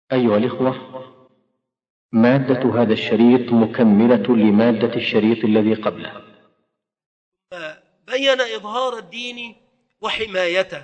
أيها الإخوة، مادة هذا الشريط مكملة لمادة الشريط الذي قبله. بين إظهار الدين وحمايته،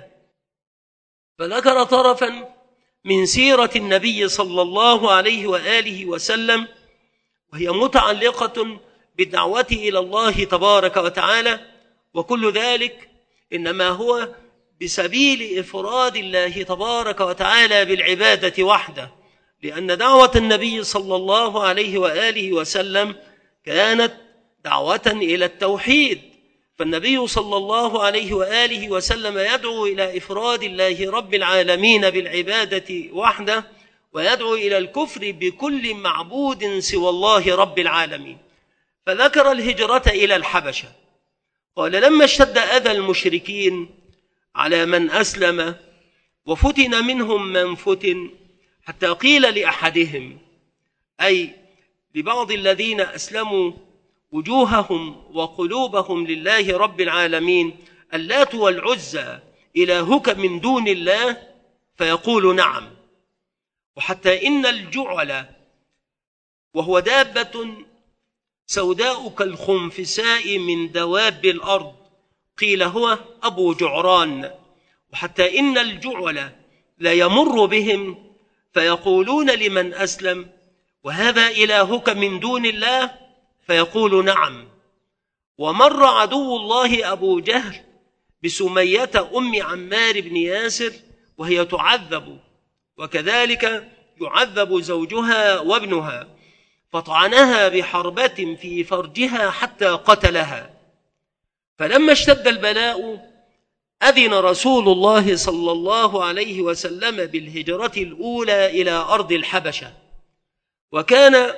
فذكر طرفا من سيرة النبي صلى الله عليه وآله وسلم، وهي متعلقة بالدعوة إلى الله تبارك وتعالى، وكل ذلك إنما هو بسبيل إفراد الله تبارك وتعالى بالعبادة وحده، لأن دعوة النبي صلى الله عليه وآله وسلم كانت دعوة إلى التوحيد، فالنبي صلى الله عليه وآله وسلم يدعو إلى إفراد الله رب العالمين بالعبادة وحده، ويدعو إلى الكفر بكل معبود سوى الله رب العالمين. فذكر الهجرة إلى الحبشة، قال لما اشتد أذى المشركين على من أسلم وفتن منهم من فتن، حتى قيل لأحدهم، أي لبعض الذين أسلموا وجوههم وقلوبهم لله رب العالمين، اللات والعزى إلهك من دون الله؟ فيقول نعم. وحتى إن الجعل، وهو دابة سوداء كالخنفساء من دواب الأرض، قيل هو أبو جعران. وحتى إن الجعل لا يمر بهم فيقولون لمن أسلم، وهذا إلهك من دون الله؟ فيقول نعم. ومر عدو الله أبو جهل بسمية أم عمار بن ياسر وهي تعذب، وكذلك يعذب زوجها وابنها، فطعنها بحربة في فرجها حتى قتلها. فلما اشتد البلاء أذن رسول الله صلى الله عليه وسلم بالهجرة الأولى إلى أرض الحبشة، وكان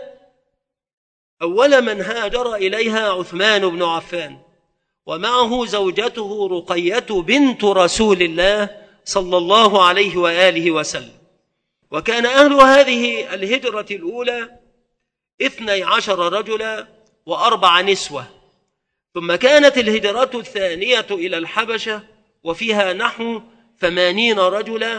أول من هاجر إليها عثمان بن عفان، ومعه زوجته رقية بنت رسول الله صلى الله عليه وآله وسلم. وكان أهل هذه الهجرة الأولى 12 رجلا و4 نسوة. ثم كانت الهجرة الثانية إلى الحبشة وفيها نحو 80 رجلا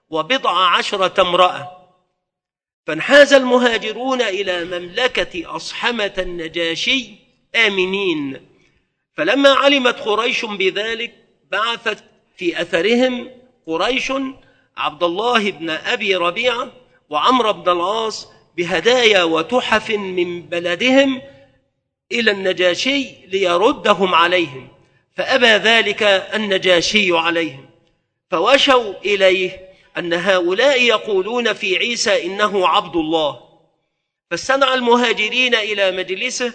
و10 امرأة. فانحاز المهاجرون إلى مملكة أصحمة النجاشي آمنين، فلما علمت قريش بذلك بعثت في أثرهم قريش عبد الله بن أبي ربيعة وعمرو بن العاص بهدايا وتحف من بلدهم إلى النجاشي ليردهم عليهم، فأبى ذلك النجاشي عليهم، فوشوا إليه أن هؤلاء يقولون في عيسى إنه عبد الله، فاستدعى المهاجرين إلى مجلسه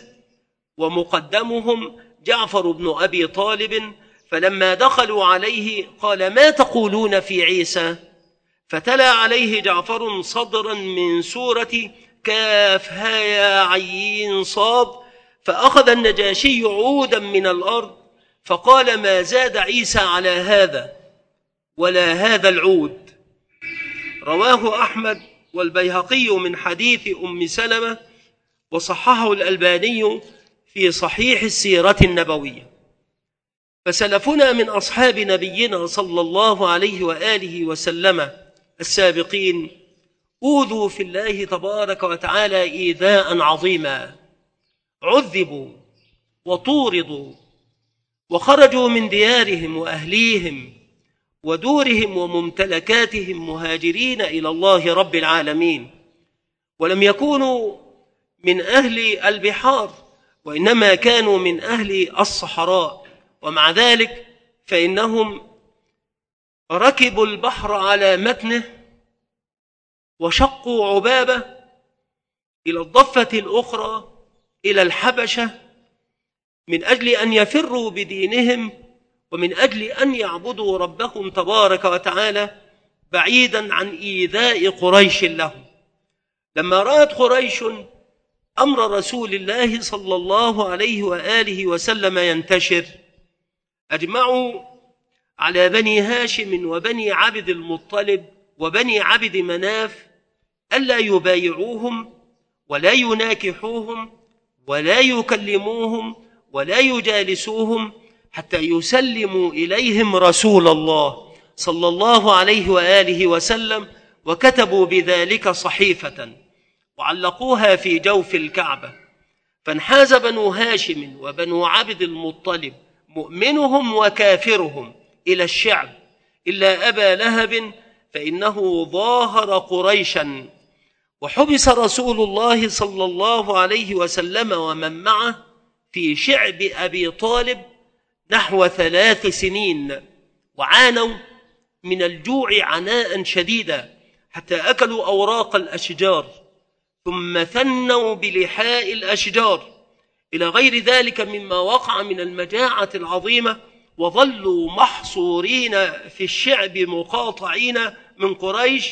ومقدمهم جعفر بن أبي طالب، فلما دخلوا عليه قال ما تقولون في عيسى؟ فتلا عليه جعفر صدرا من سورة كاف هاء عين صاد، فأخذ النجاشي عودا من الأرض فقال ما زاد عيسى على هذا ولا هذا العود. رواه أحمد والبيهقي من حديث أم سلمة، وصححه الألباني في صحيح السيرة النبوية. فسلفنا من أصحاب نبينا صلى الله عليه وآله وسلم السابقين أوذوا في الله تبارك وتعالى إيذاء عظيما، عذبوا وطوردوا وخرجوا من ديارهم وأهليهم ودورهم وممتلكاتهم مهاجرين إلى الله رب العالمين، ولم يكونوا من أهل البحار وإنما كانوا من أهل الصحراء، ومع ذلك فإنهم ركبوا البحر على متنه وشقوا عبابة إلى الضفة الأخرى إلى الحبشة من أجل أن يفروا بدينهم ومن أجل أن يعبدوا ربهم تبارك وتعالى بعيدا عن إيذاء قريش لهم. لما رأت قريش أمر رسول الله صلى الله عليه وآله وسلم ينتشر، أجمعوا على بني هاشم وبني عبد المطلب وبني عبد مناف ألا يبايعوهم ولا يناكحوهم ولا يكلموهم ولا يجالسوهم حتى يسلموا إليهم رسول الله صلى الله عليه وآله وسلم، وكتبوا بذلك صحيفة وعلقوها في جوف الكعبة، فانحاز بنو هاشم وبنو عبد المطلب مؤمنهم وكافرهم إلى الشعب إلا أبا لهب فإنه ظاهر قريشا. وحبس رسول الله صلى الله عليه وسلم ومن معه في شعب أبي طالب نحو 3 سنين، وعانوا من الجوع عناء شديدا حتى أكلوا أوراق الأشجار ثم ثنوا بلحاء الأشجار إلى غير ذلك مما وقع من المجاعة العظيمة، وظلوا محصورين في الشعب مقاطعين من قريش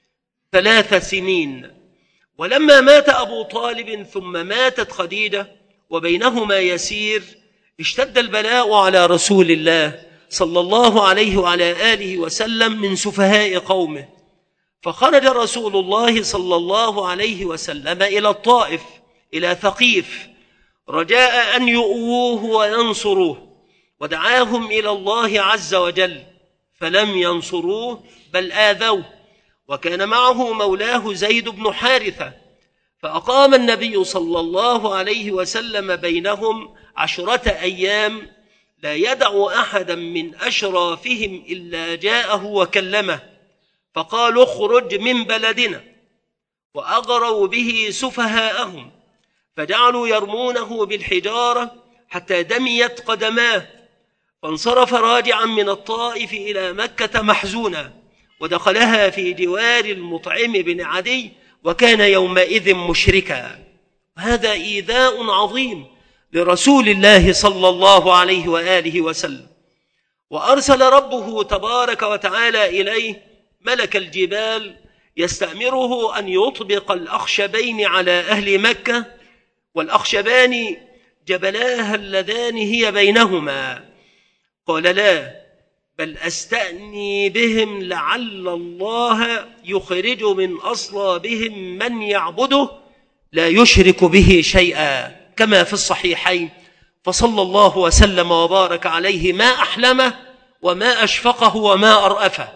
3 سنين. ولما مات أبو طالب ثم ماتت خديجة وبينهما يسير، اشتد البلاء على رسول الله صلى الله عليه وعلى آله وسلم من سفهاء قومه، فخرج رسول الله صلى الله عليه وسلم إلى الطائف إلى ثقيف رجاء أن يؤووه وينصروه، ودعاهم إلى الله عز وجل فلم ينصروه بل آذوه، وكان معه مولاه زيد بن حارثة، فأقام النبي صلى الله عليه وسلم بينهم 10 أيام لا يدع أحدا من أشرافهم إلا جاءه وكلمه، فقالوا اخرج من بلدنا، وأغروا به سفهاءهم فجعلوا يرمونه بالحجارة حتى دميت قدماه، فانصرف راجعا من الطائف إلى مكة محزونا، ودخلها في جوار المطعم بن عدي وكان يومئذ مشركا. هذا إيذاء عظيم لرسول الله صلى الله عليه وآله وسلم. وأرسل ربه تبارك وتعالى إليه ملك الجبال يستأمره أن يطبق الأخشبين على أهل مكة، والأخشبان جبلاها اللذان هي بينهما. قال لا، بل أستأني بهم لعل الله يخرج من أصلابهم من يعبده لا يشرك به شيئا، كما في الصحيحين. فصلى الله وسلم وبارك عليه ما أحلمه وما أشفقه وما أرأفه.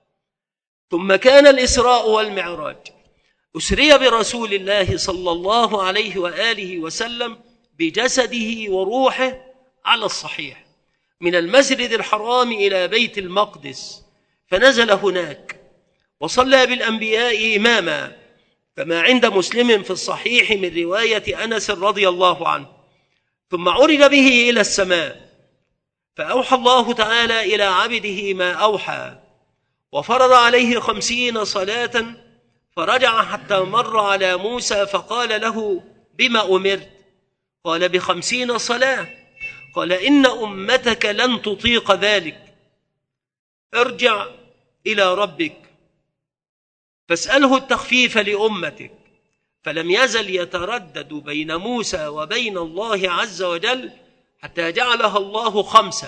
ثم كان الإسراء والمعراج، أسري برسول الله صلى الله عليه وآله وسلم بجسده وروحه على الصحيح من المسجد الحرام إلى بيت المقدس، فنزل هناك وصلى بالأنبياء إماما كما عند مسلم في الصحيح من رواية أنس رضي الله عنه. ثم عرج به إلى السماء، فأوحى الله تعالى إلى عبده ما أوحى، وفرض عليه 50 صلاة، فرجع حتى مر على موسى فقال له بما أمرت؟ قال ب50 صلاة. قال إن أمتك لن تطيق ذلك، ارجع إلى ربك فاسأله التخفيف لأمتك. فلم يزل يتردد بين موسى وبين الله عز وجل حتى جعلها الله 5،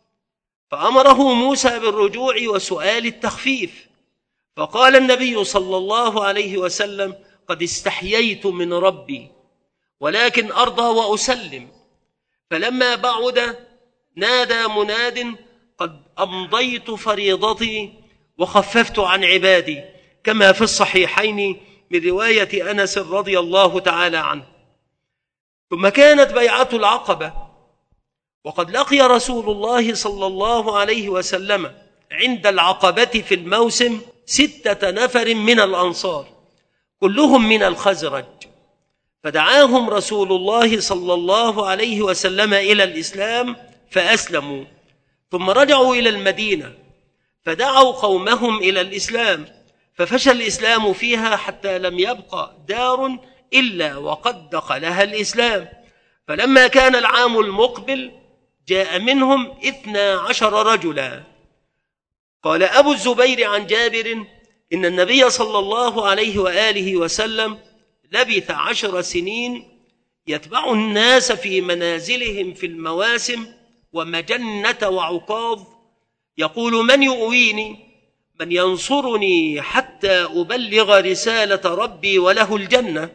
فأمره موسى بالرجوع وسؤال التخفيف، فقال النبي صلى الله عليه وسلم قد استحييت من ربي ولكن أرضى وأسلم. فلما بعد نادى مناد قد أمضيت فريضتي وخففت عن عبادي، كما في الصحيحين من رواية أنس رضي الله تعالى عنه. ثم كانت بيعة العقبة، وقد لقي رسول الله صلى الله عليه وسلم عند العقبة في الموسم 6 نفر من الأنصار كلهم من الخزرج، فدعاهم رسول الله صلى الله عليه وسلم إلى الإسلام فأسلموا، ثم رجعوا إلى المدينة فدعوا قومهم إلى الإسلام، ففشى الإسلام فيها حتى لم يبقى دار إلا وقد دخلها الإسلام. فلما كان العام المقبل جاء منهم 12 رجلا. قال أبو الزبير عن جابر إن النبي صلى الله عليه وآله وسلم لبث 10 سنين يتبع الناس في منازلهم في المواسم ومجنة وعكاظ، يقول من يؤويني، من ينصرني حتى أبلغ رسالة ربي وله الجنة،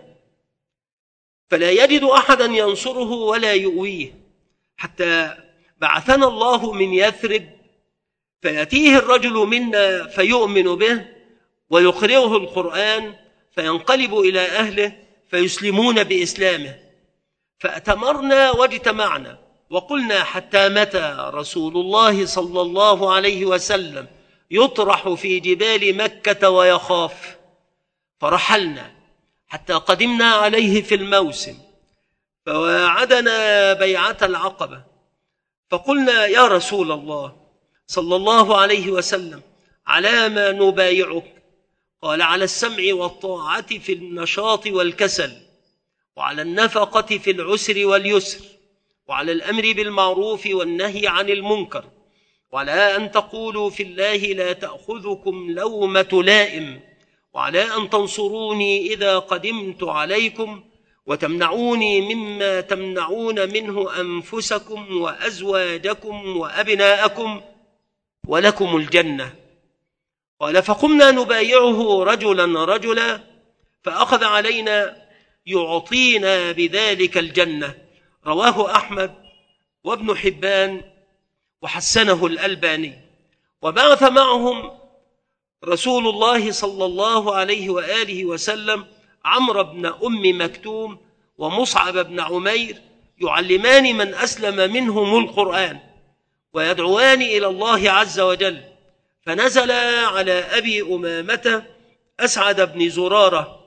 فلا يجد أحدا ينصره ولا يؤويه، حتى بعثنا الله من يثرب فيأتيه الرجل منا فيؤمن به ويقرئه القرآن فينقلب إلى أهله فيسلمون بإسلامه. فأتمرنا واجتمعنا وقلنا: حتى متى رسول الله صلى الله عليه وسلم يطرح في جبال مكة ويخاف؟ فرحلنا حتى قدمنا عليه في الموسم، فواعدنا بيعة العقبة. فقلنا: يا رسول الله صلى الله عليه وسلم، على ما نبايعك؟ قال: على السمع والطاعة في النشاط والكسل، وعلى النفقة في العسر واليسر، وعلى الأمر بالمعروف والنهي عن المنكر، وعلى أن تقولوا في الله لا تأخذكم لومة لائم، وعلى أن تنصروني إذا قدمت عليكم وتمنعوني مما تمنعون منه أنفسكم وأزواجكم وأبناءكم ولكم الجنة. قال: فقمنا نبايعه رجلا رجلا، فأخذ علينا يعطينا بذلك الجنة. رواه أحمد وابن حبان وحسنه الألباني. وبعث معهم رسول الله صلى الله عليه وآله وسلم عمرو بن أم مكتوم ومصعب بن عمير يعلمان من أسلم منهم القرآن ويدعوان إلى الله عز وجل. فنزل على أبي أمامة أسعد بن زرارة.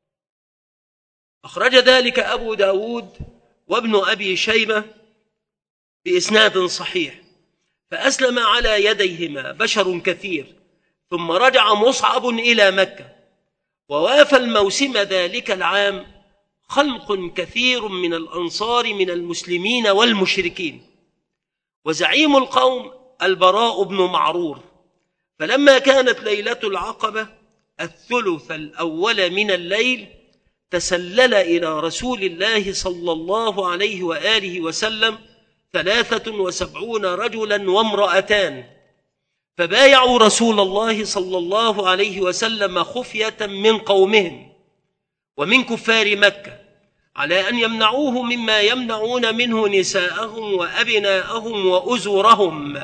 أخرج ذلك أبو داود وابن أبي شيبة بإسناد صحيح. فأسلم على يديهما بشر كثير، ثم رجع مصعب إلى مكة. ووافى الموسم ذلك العام خلق كثير من الأنصار من المسلمين والمشركين، وزعيم القوم البراء بن معرور. فلما كانت ليلة العقبة الثلث الأول من الليل، تسلل إلى رسول الله صلى الله عليه وآله وسلم 73 رجلا وامرأتان، فبايعوا رسول الله صلى الله عليه وسلم خفية من قومهم ومن كفار مكة على أن يمنعوه مما يمنعون منه نساءهم وأبناءهم وأزرهم.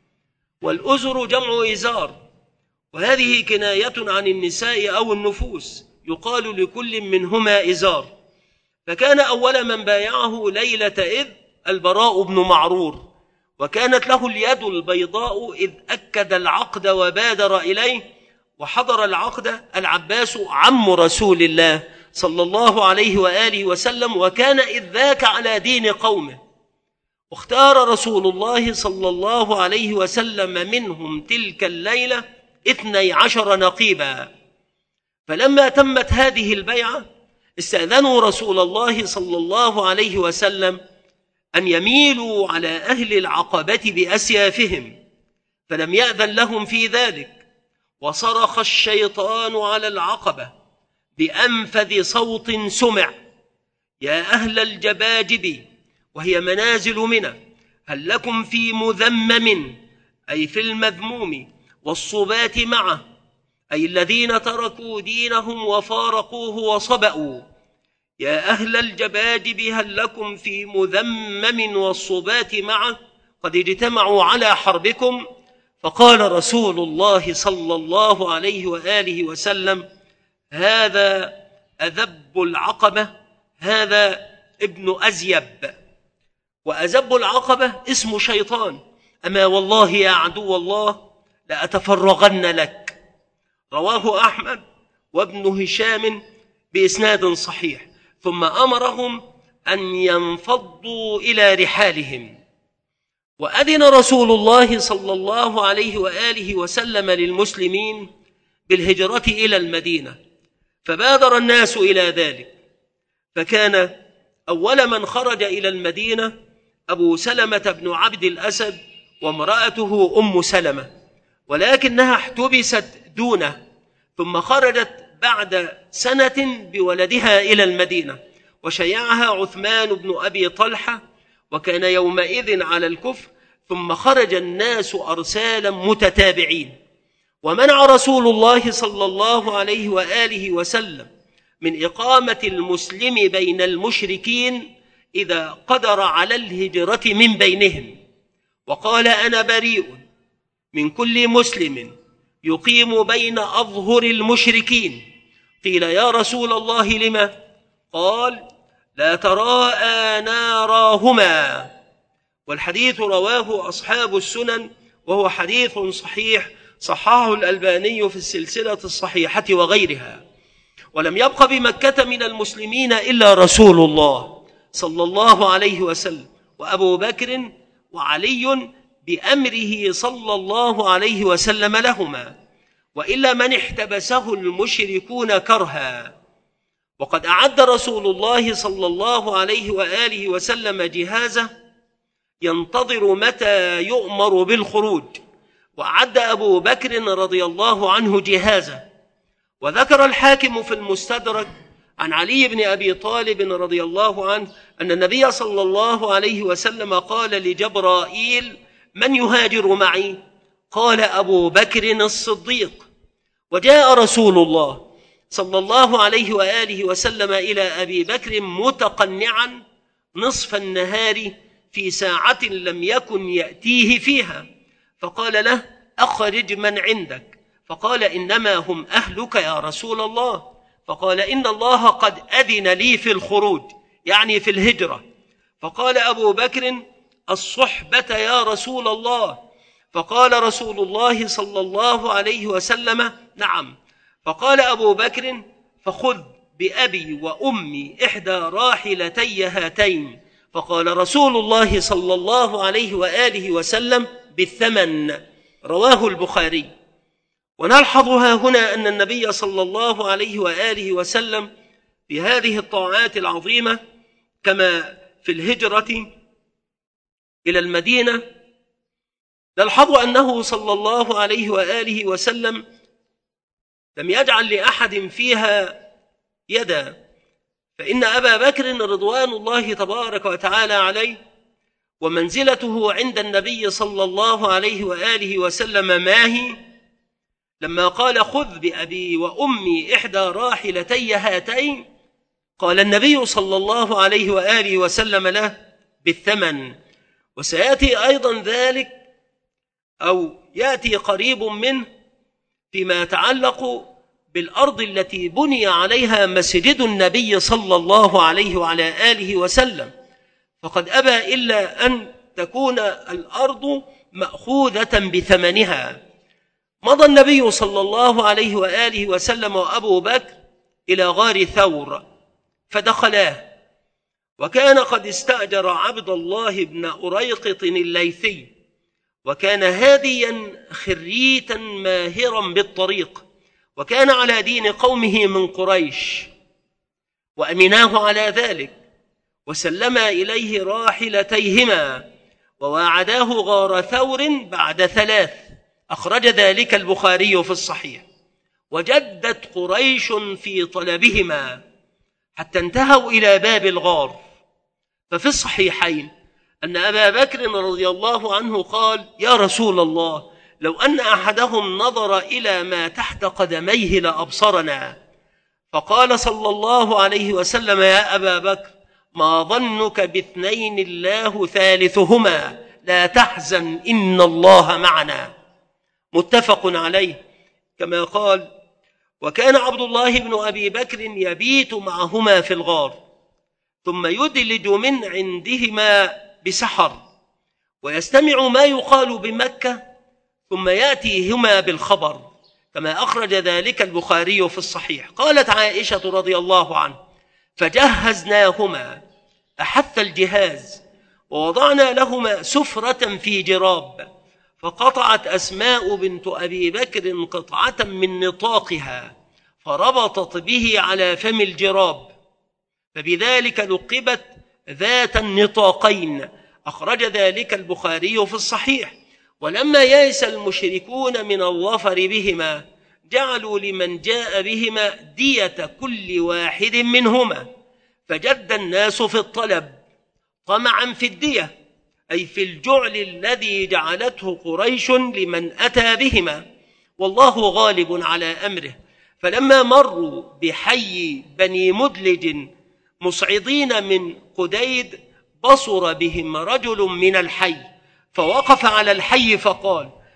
والأزر جمع إزار، وهذه كناية عن النساء أو النفوس، يقال لكل منهما إزار. فكان أول من بايعه ليلة إذ البراء بن معرور، وكانت له اليد البيضاء إذ أكد العقد وبادر إليه. وحضر العقد العباس عم رسول الله صلى الله عليه وآله وسلم، وكان إذ ذاك على دين قومه. واختار رسول الله صلى الله عليه وسلم منهم تلك الليلة 12 نقيبا. فلما تمت هذه البيعة استأذنوا رسول الله صلى الله عليه وسلم أن يميلوا على أهل العقبة بأسيافهم، فلم يأذن لهم في ذلك. وصرخ الشيطان على العقبة بأنفذ صوت سمع: يا أهل الجباجب، وهي منازل منى، هل لكم في مذمم، أي في المذموم، والصبات معه، أي الذين تركوا دينهم وفارقوه وصبأوا. يا أهل الجباجب هل لكم في مذمم والصبات معه، قد اجتمعوا على حربكم. فقال رسول الله صلى الله عليه وآله وسلم: هذا أذب العقبة، هذا ابن أزيب. وأذب العقبة اسم شيطان. أما والله يا عدو الله لأتفرغن لك. رواه أحمد وابن هشام بإسناد صحيح. ثم أمرهم أن ينفضوا إلى رحالهم. وأذن رسول الله صلى الله عليه وآله وسلم للمسلمين بالهجرة إلى المدينة، فبادر الناس إلى ذلك. فكان أول من خرج إلى المدينة أبو سلمة بن عبد الأسد وامرأته أم سلمة، ولكنها احتبست دونه، ثم خرجت بعد سنة بولدها إلى المدينة، وشيعها عثمان بن أبي طلحة، وكان يومئذ على الكفر. ثم خرج الناس أرسالا متتابعين. ومنع رسول الله صلى الله عليه وآله وسلم من إقامة المسلم بين المشركين إذا قدر على الهجرة من بينهم، وقال: أنا بريء من كل مسلم يقيم بين أظهر المشركين. قيل يا رسول الله لما؟ قال لا تراءى ناراهما. والحديث رواه أصحاب السنن وهو حديث صحيح صححه الألباني في السلسلة الصحيحة وغيرها. ولم يبق بمكة من المسلمين إلا رسول الله صلى الله عليه وسلم وأبو بكر وعلي بأمره صلى الله عليه وسلم لهما، وإلا من احتبسه المشركون كرها. وقد أعد رسول الله صلى الله عليه وآله وسلم جهازه ينتظر متى يؤمر بالخروج، وأعد أبو بكر رضي الله عنه جهازه. وذكر الحاكم في المستدرك عن علي بن أبي طالب رضي الله عنه أن النبي صلى الله عليه وسلم قال لجبرائيل من يهاجر معي؟ قال أبو بكر الصديق. وجاء رسول الله صلى الله عليه وآله وسلم إلى أبي بكر متقنعا نصف النهار في ساعة لم يكن يأتيه فيها، فقال له أخرج من عندك، فقال إنما هم أهلك يا رسول الله. فقال إن الله قد أذن لي في الخروج، يعني في الهجرة. فقال أبو بكر الصحبة يا رسول الله. فقال رسول الله صلى الله عليه وسلم نعم. فقال أبو بكر فخذ بأبي وأمي إحدى راحلتي هاتين. فقال رسول الله صلى الله عليه وآله وسلم بالثمن. رواه البخاري. ونلحظ هنا أن النبي صلى الله عليه وآله وسلم في هذه الطاعات العظيمة كما في الهجرة إلى المدينة نلحظ أنه صلى الله عليه وآله وسلم لم يجعل لأحد فيها يدا، فإن أبا بكر رضوان الله تبارك وتعالى عليه ومنزلته عند النبي صلى الله عليه وآله وسلم ما هي؟ لما قال خذ بأبي وأمي إحدى راحلتي هاتين، قال النبي صلى الله عليه وآله وسلم له بالثمن. وسيأتي أيضا ذلك أو يأتي قريب منه فيما يتعلق بالأرض التي بني عليها مسجد النبي صلى الله عليه وعلى آله وسلم، فقد أبى إلا أن تكون الأرض مأخوذة بثمنها. مضى النبي صلى الله عليه وآله وسلم وأبو بكر إلى غار ثور فدخلاه، وكان قد استأجر عبد الله بن أريقط الليثي، وكان هاديا خريتا ماهرا بالطريق، وكان على دين قومه من قريش، وأمناه على ذلك وسلما إليه راحلتيهما وواعداه غار ثور بعد 3. أخرج ذلك البخاري في الصحيح. وجدت قريش في طلبهما حتى انتهوا إلى باب الغار. ففي الصحيحين أن أبا بكر رضي الله عنه قال يا رسول الله لو أن أحدهم نظر إلى ما تحت قدميه لأبصرنا. فقال صلى الله عليه وسلم يا أبا بكر ما ظنك باثنين الله ثالثهما لا تحزن إن الله معنا. متفق عليه. كما قال وكان عبد الله بن أبي بكر يبيت معهما في الغار ثم يدلج من عندهما بسحر ويستمع ما يقال بمكة ثم يأتيهما بالخبر، كما أخرج ذلك البخاري في الصحيح. قالت عائشة رضي الله عنه فجهزناهما أحث الجهاز ووضعنا لهما سفرة في جراب، فقطعت أسماء بنت أبي بكر قطعة من نطاقها فربطت به على فم الجراب، فبذلك لقبت ذات النطاقين. أخرج ذلك البخاري في الصحيح. ولما يئس المشركون من الظفر بهما جعلوا لمن جاء بهما دية كل واحد منهما، فجد الناس في الطلب طمعا في الدية، أي في الجعل الذي جعلته قريش لمن أتى بهما، والله غالب على أمره. فلما مروا بحي بني مدلج مصعدين من قديد بصر بهم رجل من الحي فوقف على الحي فقال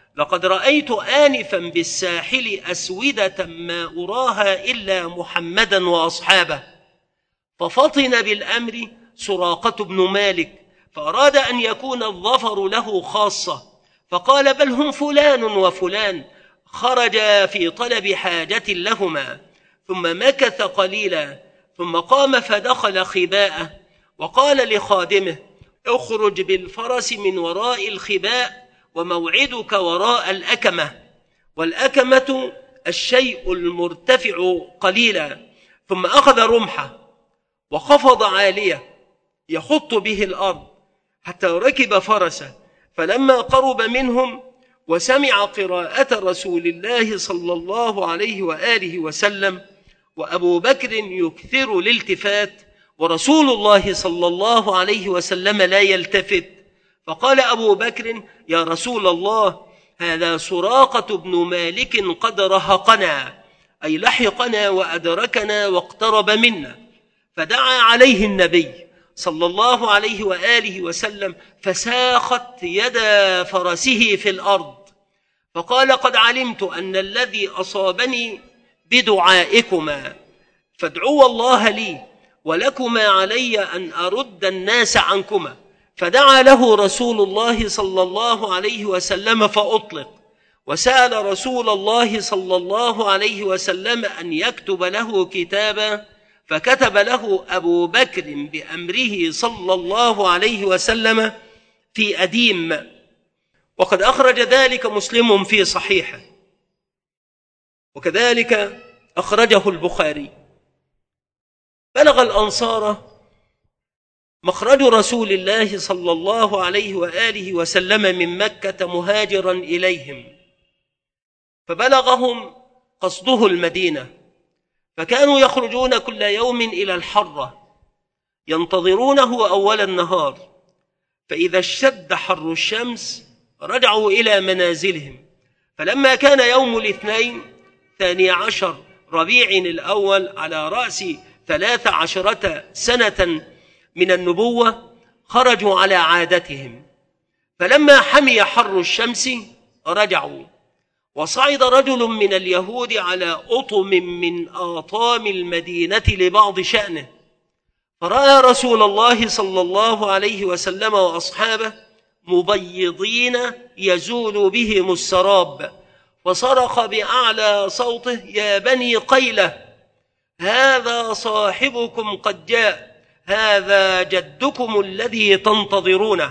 لقد رأيت آنفا بالساحل أسودة ما أراها إلا محمدا وأصحابه. ففطن بالأمر سراقة بن مالك، فأراد أن يكون الظفر له خاصة، فقال بل هم فلان وفلان خرجا في طلب حاجة لهما. ثم مكث قليلا، ثم قام فدخل خباءه وقال لخادمه اخرج بالفرس من وراء الخباء وموعدك وراء الأكمة، والأكمة الشيء المرتفع قليلا. ثم أخذ رمحه وخفض عالية يخط به الأرض حتى ركب فرسه، فلما قرب منهم وسمع قراءة رسول الله صلى الله عليه وآله وسلم وأبو بكر يكثر الالتفات ورسول الله صلى الله عليه وسلم لا يلتفت، فقال أبو بكر يا رسول الله هذا سراقة بن مالك قد رهقنا، أي لحقنا وأدركنا واقترب منا. فدعا عليه النبي صلى الله عليه وآله وسلم فساخت يد فرسه في الأرض، فقال قد علمت أن الذي أصابني بدعائكما، فادعوا الله لي ولكما علي أن أرد الناس عنكما. فدعا له رسول الله صلى الله عليه وسلم فأطلق، وسأل رسول الله صلى الله عليه وسلم أن يكتب له كتابا، فكتب له أبو بكر بأمره صلى الله عليه وسلم في أديم. وقد أخرج ذلك مسلم في صحيحه، وكذلك أخرجه البخاري. بلغ الأنصار مخرج رسول الله صلى الله عليه وآله وسلم من مكة مهاجرا إليهم، فبلغهم قصده المدينة، فكانوا يخرجون كل يوم إلى الحرة ينتظرونه أول النهار، فإذا اشتد حر الشمس رجعوا إلى منازلهم. فلما كان يوم الاثنين 12 ربيع الأول على رأس 13 سنة من النبوة خرجوا على عادتهم، فلما حمي حر الشمس رجعوا. وصعد رجل من اليهود على أطم من آطام المدينة لبعض شأنه، فرأى رسول الله صلى الله عليه وسلم وأصحابه مبيضين يزول بهم السراب، فصرخ بأعلى صوته يا بني قيلة هذا صاحبكم قد جاء، هذا جدكم الذي تنتظرونه.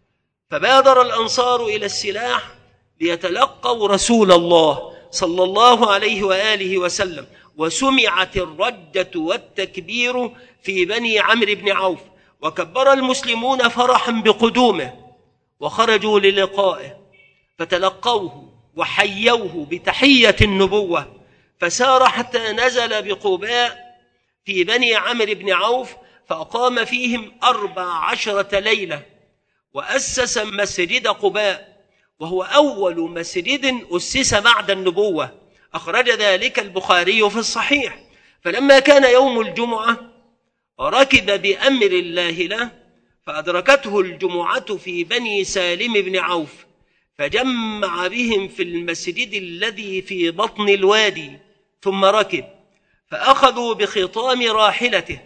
فبادر الأنصار إلى السلاح ليتلقوا رسول الله صلى الله عليه وآله وسلم، وسمعت الرجة والتكبير في بني عمرو بن عوف، وكبر المسلمون فرحا بقدومه، وخرجوا للقائه فتلقوه وحيوه بتحية النبوة، فسار حتى نزل بقباء في بني عمرو بن عوف، فأقام فيهم 14 ليلة، وأسس مسجد قباء، وهو أول مسجد أسس بعد النبوة. أخرج ذلك البخاري في الصحيح. فلما كان يوم الجمعة ركب بأمر الله له، فأدركته الجمعة في بني سالم بن عوف، فجمع بهم في المسجد الذي في بطن الوادي، ثم ركب، فأخذوا بخطام راحلته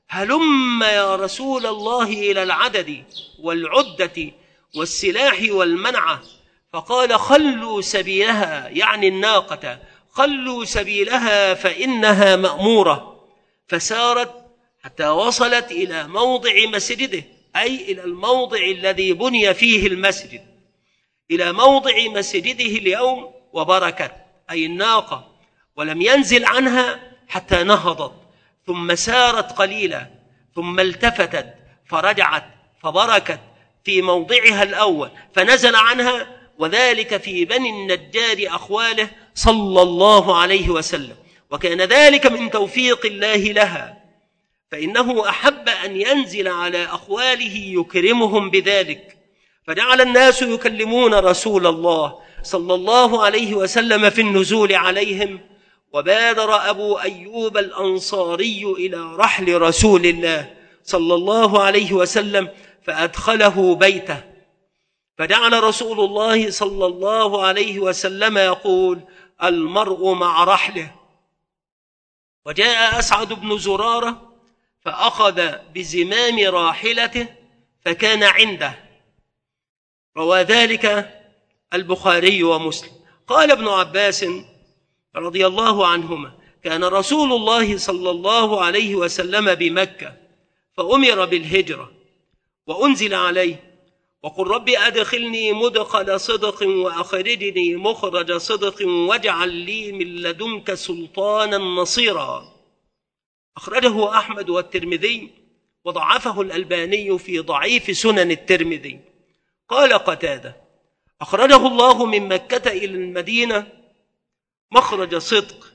هلم يا رسول الله إلى العدد والعدة والسلاح والمنعة، فقال خلوا سبيلها، يعني الناقة، خلوا سبيلها فإنها مأمورة. فسارت حتى وصلت إلى موضع مسجده، أي إلى الموضع الذي بني فيه المسجد، إلى موضع مسجده اليوم، وبركت أي الناقة، ولم ينزل عنها حتى نهضت، ثم سارت قليلا، ثم التفتت فرجعت فبركت في موضعها الأول، فنزل عنها، وذلك في بني النجار أخواله صلى الله عليه وسلم. وكان ذلك من توفيق الله لها، فإنه أحب أن ينزل على أخواله يكرمهم بذلك، فجعل الناس يكلمون رسول الله صلى الله عليه وسلم في النزول عليهم. وبادر أبو أيوب الأنصاري إلى رحل رسول الله صلى الله عليه وسلم، فأدخله بيته، فجعل رسول الله صلى الله عليه وسلم يقول: المرء مع رحله. وجاء أسعد بن زرارة فأخذ بزمام راحلته فكان عنده. روى ذلك البخاري ومسلم. قال ابن عباس رضي الله عنهما: كان رسول الله صلى الله عليه وسلم بمكة فأمر بالهجرة وأنزل عليه: وقل رب أدخلني مدخل صدق وأخرجني مخرج صدق واجعل لي من لدنك سلطانا نصيرا. أخرجه أحمد والترمذي وضعفه الألباني في ضعيف سنن الترمذي. قال قتادة: أخرجه الله من مكة إلى المدينة مخرج صدق،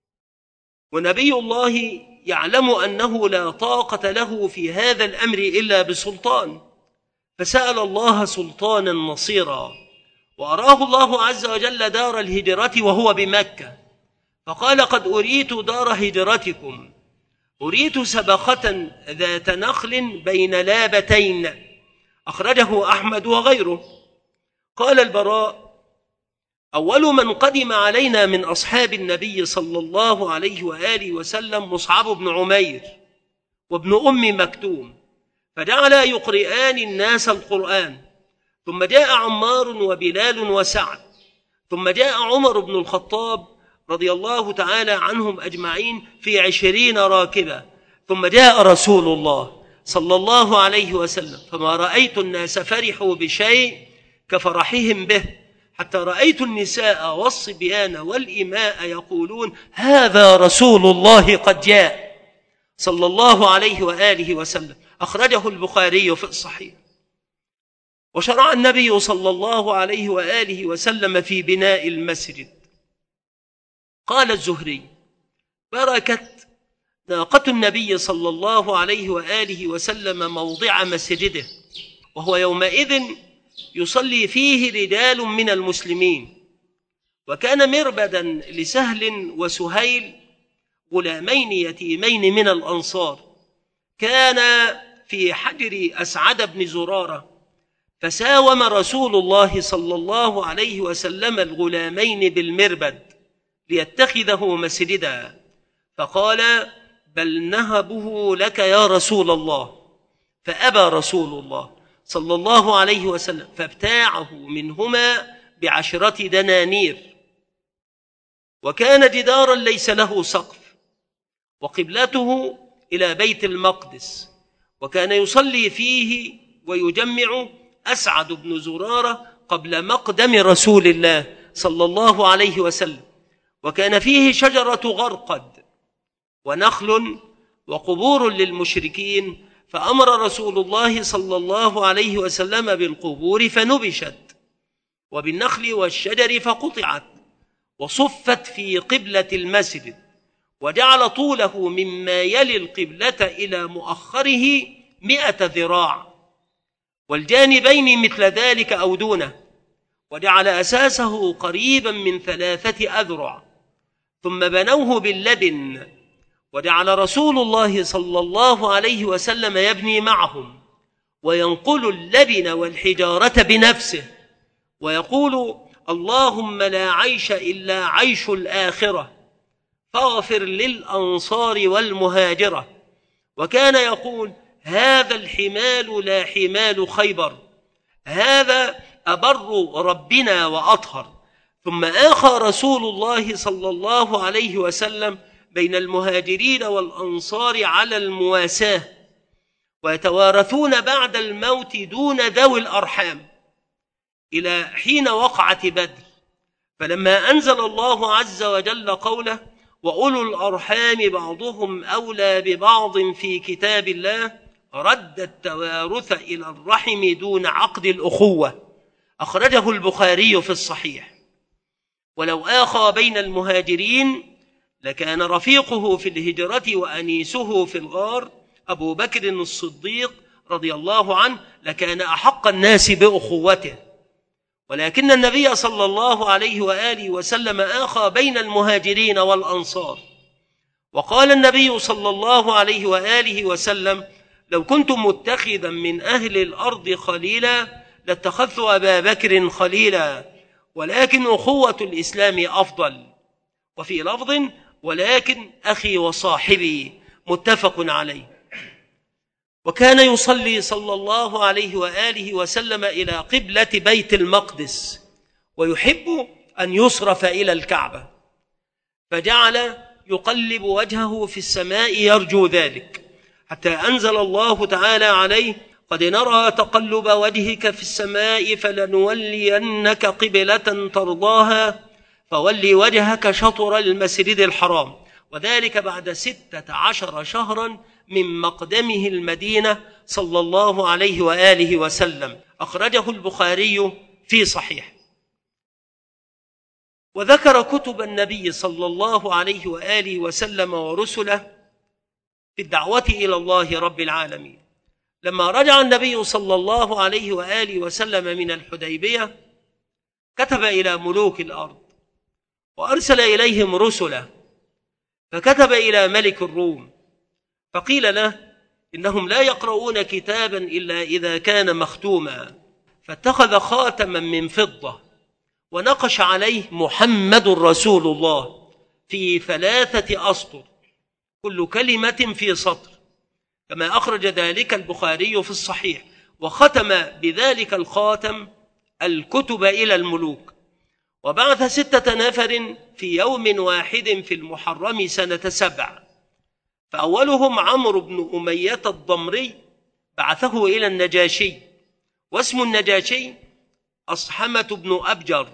ونبي الله يعلم أنه لا طاقة له في هذا الأمر إلا بسلطان، فسأل الله سلطانا نصيرا، وأراه الله عز وجل دار الهجرة وهو بمكة، فقال: قد أريت دار هجرتكم، أريت سبخة ذات نخل بين لابتين. أخرجه أحمد وغيره. قال البراء: أول من قدم علينا من أصحاب النبي صلى الله عليه وآله وسلم مصعب بن عمير وابن أم مكتوم، فجعل يقرئان الناس القرآن، ثم جاء عمار وبلال وسعد، ثم جاء عمر بن الخطاب رضي الله تعالى عنهم أجمعين في 20 راكبة، ثم جاء رسول الله صلى الله عليه وسلم، فما رأيت الناس فرحوا بشيء كفرحهم به، حتى رأيت النساء والصبيان والإماء يقولون: هذا رسول الله قد جاء صلى الله عليه وآله وسلم. أخرجه البخاري في الصحيح. وشرع النبي صلى الله عليه وآله وسلم في بناء المسجد. قال الزهري: بركت ناقة النبي صلى الله عليه وآله وسلم موضع مسجده، وهو يومئذ يصلي فيه رجال من المسلمين، وكان مربدا لسهل وسهيل غلامين يتيمين من الأنصار، كان في حجر أسعد بن زرارة، فساوم رسول الله صلى الله عليه وسلم الغلامين بالمربد ليتخذه مسجدا، فقال: بل نهبه لك يا رسول الله، فأبى رسول الله صلى الله عليه وسلم، فابتاعه منهما ب10 دنانير. وكان جدارا ليس له سقف، وقبلته إلى بيت المقدس، وكان يصلي فيه ويجمع أسعد بن زرارة قبل مقدم رسول الله صلى الله عليه وسلم، وكان فيه شجرة غرقد ونخل وقبور للمشركين، فأمر رسول الله صلى الله عليه وسلم بالقبور فنبشت، وبالنخل والشجر فقطعت، وصفت في قبلة المسجد، وجعل طوله مما يلي القبلة إلى مؤخره 100 ذراع، والجانبين مثل ذلك أو دونه، وجعل أساسه قريبا من 3 أذرع، ثم بنوه باللبن، وجعل رسول الله صلى الله عليه وسلم يبني معهم، وينقل اللبن والحجارة بنفسه، ويقول: اللهم لا عيش إلا عيش الآخرة، فاغفر للأنصار والمهاجرة. وكان يقول: هذا الحمال لا حمال خيبر، هذا أبر ربنا وأطهر. ثم آخى رسول الله صلى الله عليه وسلم بين المهاجرين والأنصار على المواساة، ويتوارثون بعد الموت دون ذوي الأرحام إلى حين وقعة بدر. فلما أنزل الله عز وجل قوله: وأولو الأرحام بعضهم أولى ببعض في كتاب الله، رد التوارث إلى الرحم دون عقد الأخوة. أخرجه البخاري في الصحيح. ولو آخى بين المهاجرين لكان رفيقه في الهجرة وأنيسه في الغار أبو بكر الصديق رضي الله عنه، لكان أحق الناس بأخوته، ولكن النبي صلى الله عليه وآله وسلم آخى بين المهاجرين والأنصار. وقال النبي صلى الله عليه وآله وسلم: لو كنت متخذا من أهل الأرض خليلا لاتخذت أبا بكر خليلا، ولكن أخوة الإسلام أفضل. وفي لفظ: ولكن أخي وصاحبي، متفق عليه. وكان يصلي صلى الله عليه وآله وسلم إلى قبلة بيت المقدس، ويحب أن يصرف إلى الكعبة، فجعل يقلب وجهه في السماء يرجو ذلك، حتى أنزل الله تعالى عليه: قد نرى تقلب وجهك في السماء فلنولينك قبلة ترضاها فولي وجهك شطر المسجد الحرام، وذلك بعد 16 شهرا من مقدمه المدينة صلى الله عليه وآله وسلم. أخرجه البخاري في صحيح. وذكر كتب النبي صلى الله عليه وآله وسلم ورسله في الدعوة إلى الله رب العالمين. لما رجع النبي صلى الله عليه وآله وسلم من الحديبية كتب إلى ملوك الأرض وأرسل إليهم رسله، فكتب إلى ملك الروم فقيل له إنهم لا يقرؤون كتابا إلا إذا كان مختوما، فاتخذ خاتما من فضة ونقش عليه محمد رسول الله في 3 أسطر، كل كلمة في سطر، كما أخرج ذلك البخاري في الصحيح. وختم بذلك الخاتم الكتب إلى الملوك، وبعث 6 نفر في يوم واحد في المحرم سنة 7، فأولهم عمرو بن أمية الضمري بعثه إلى النجاشي، واسم النجاشي أصحمة بن أبجر،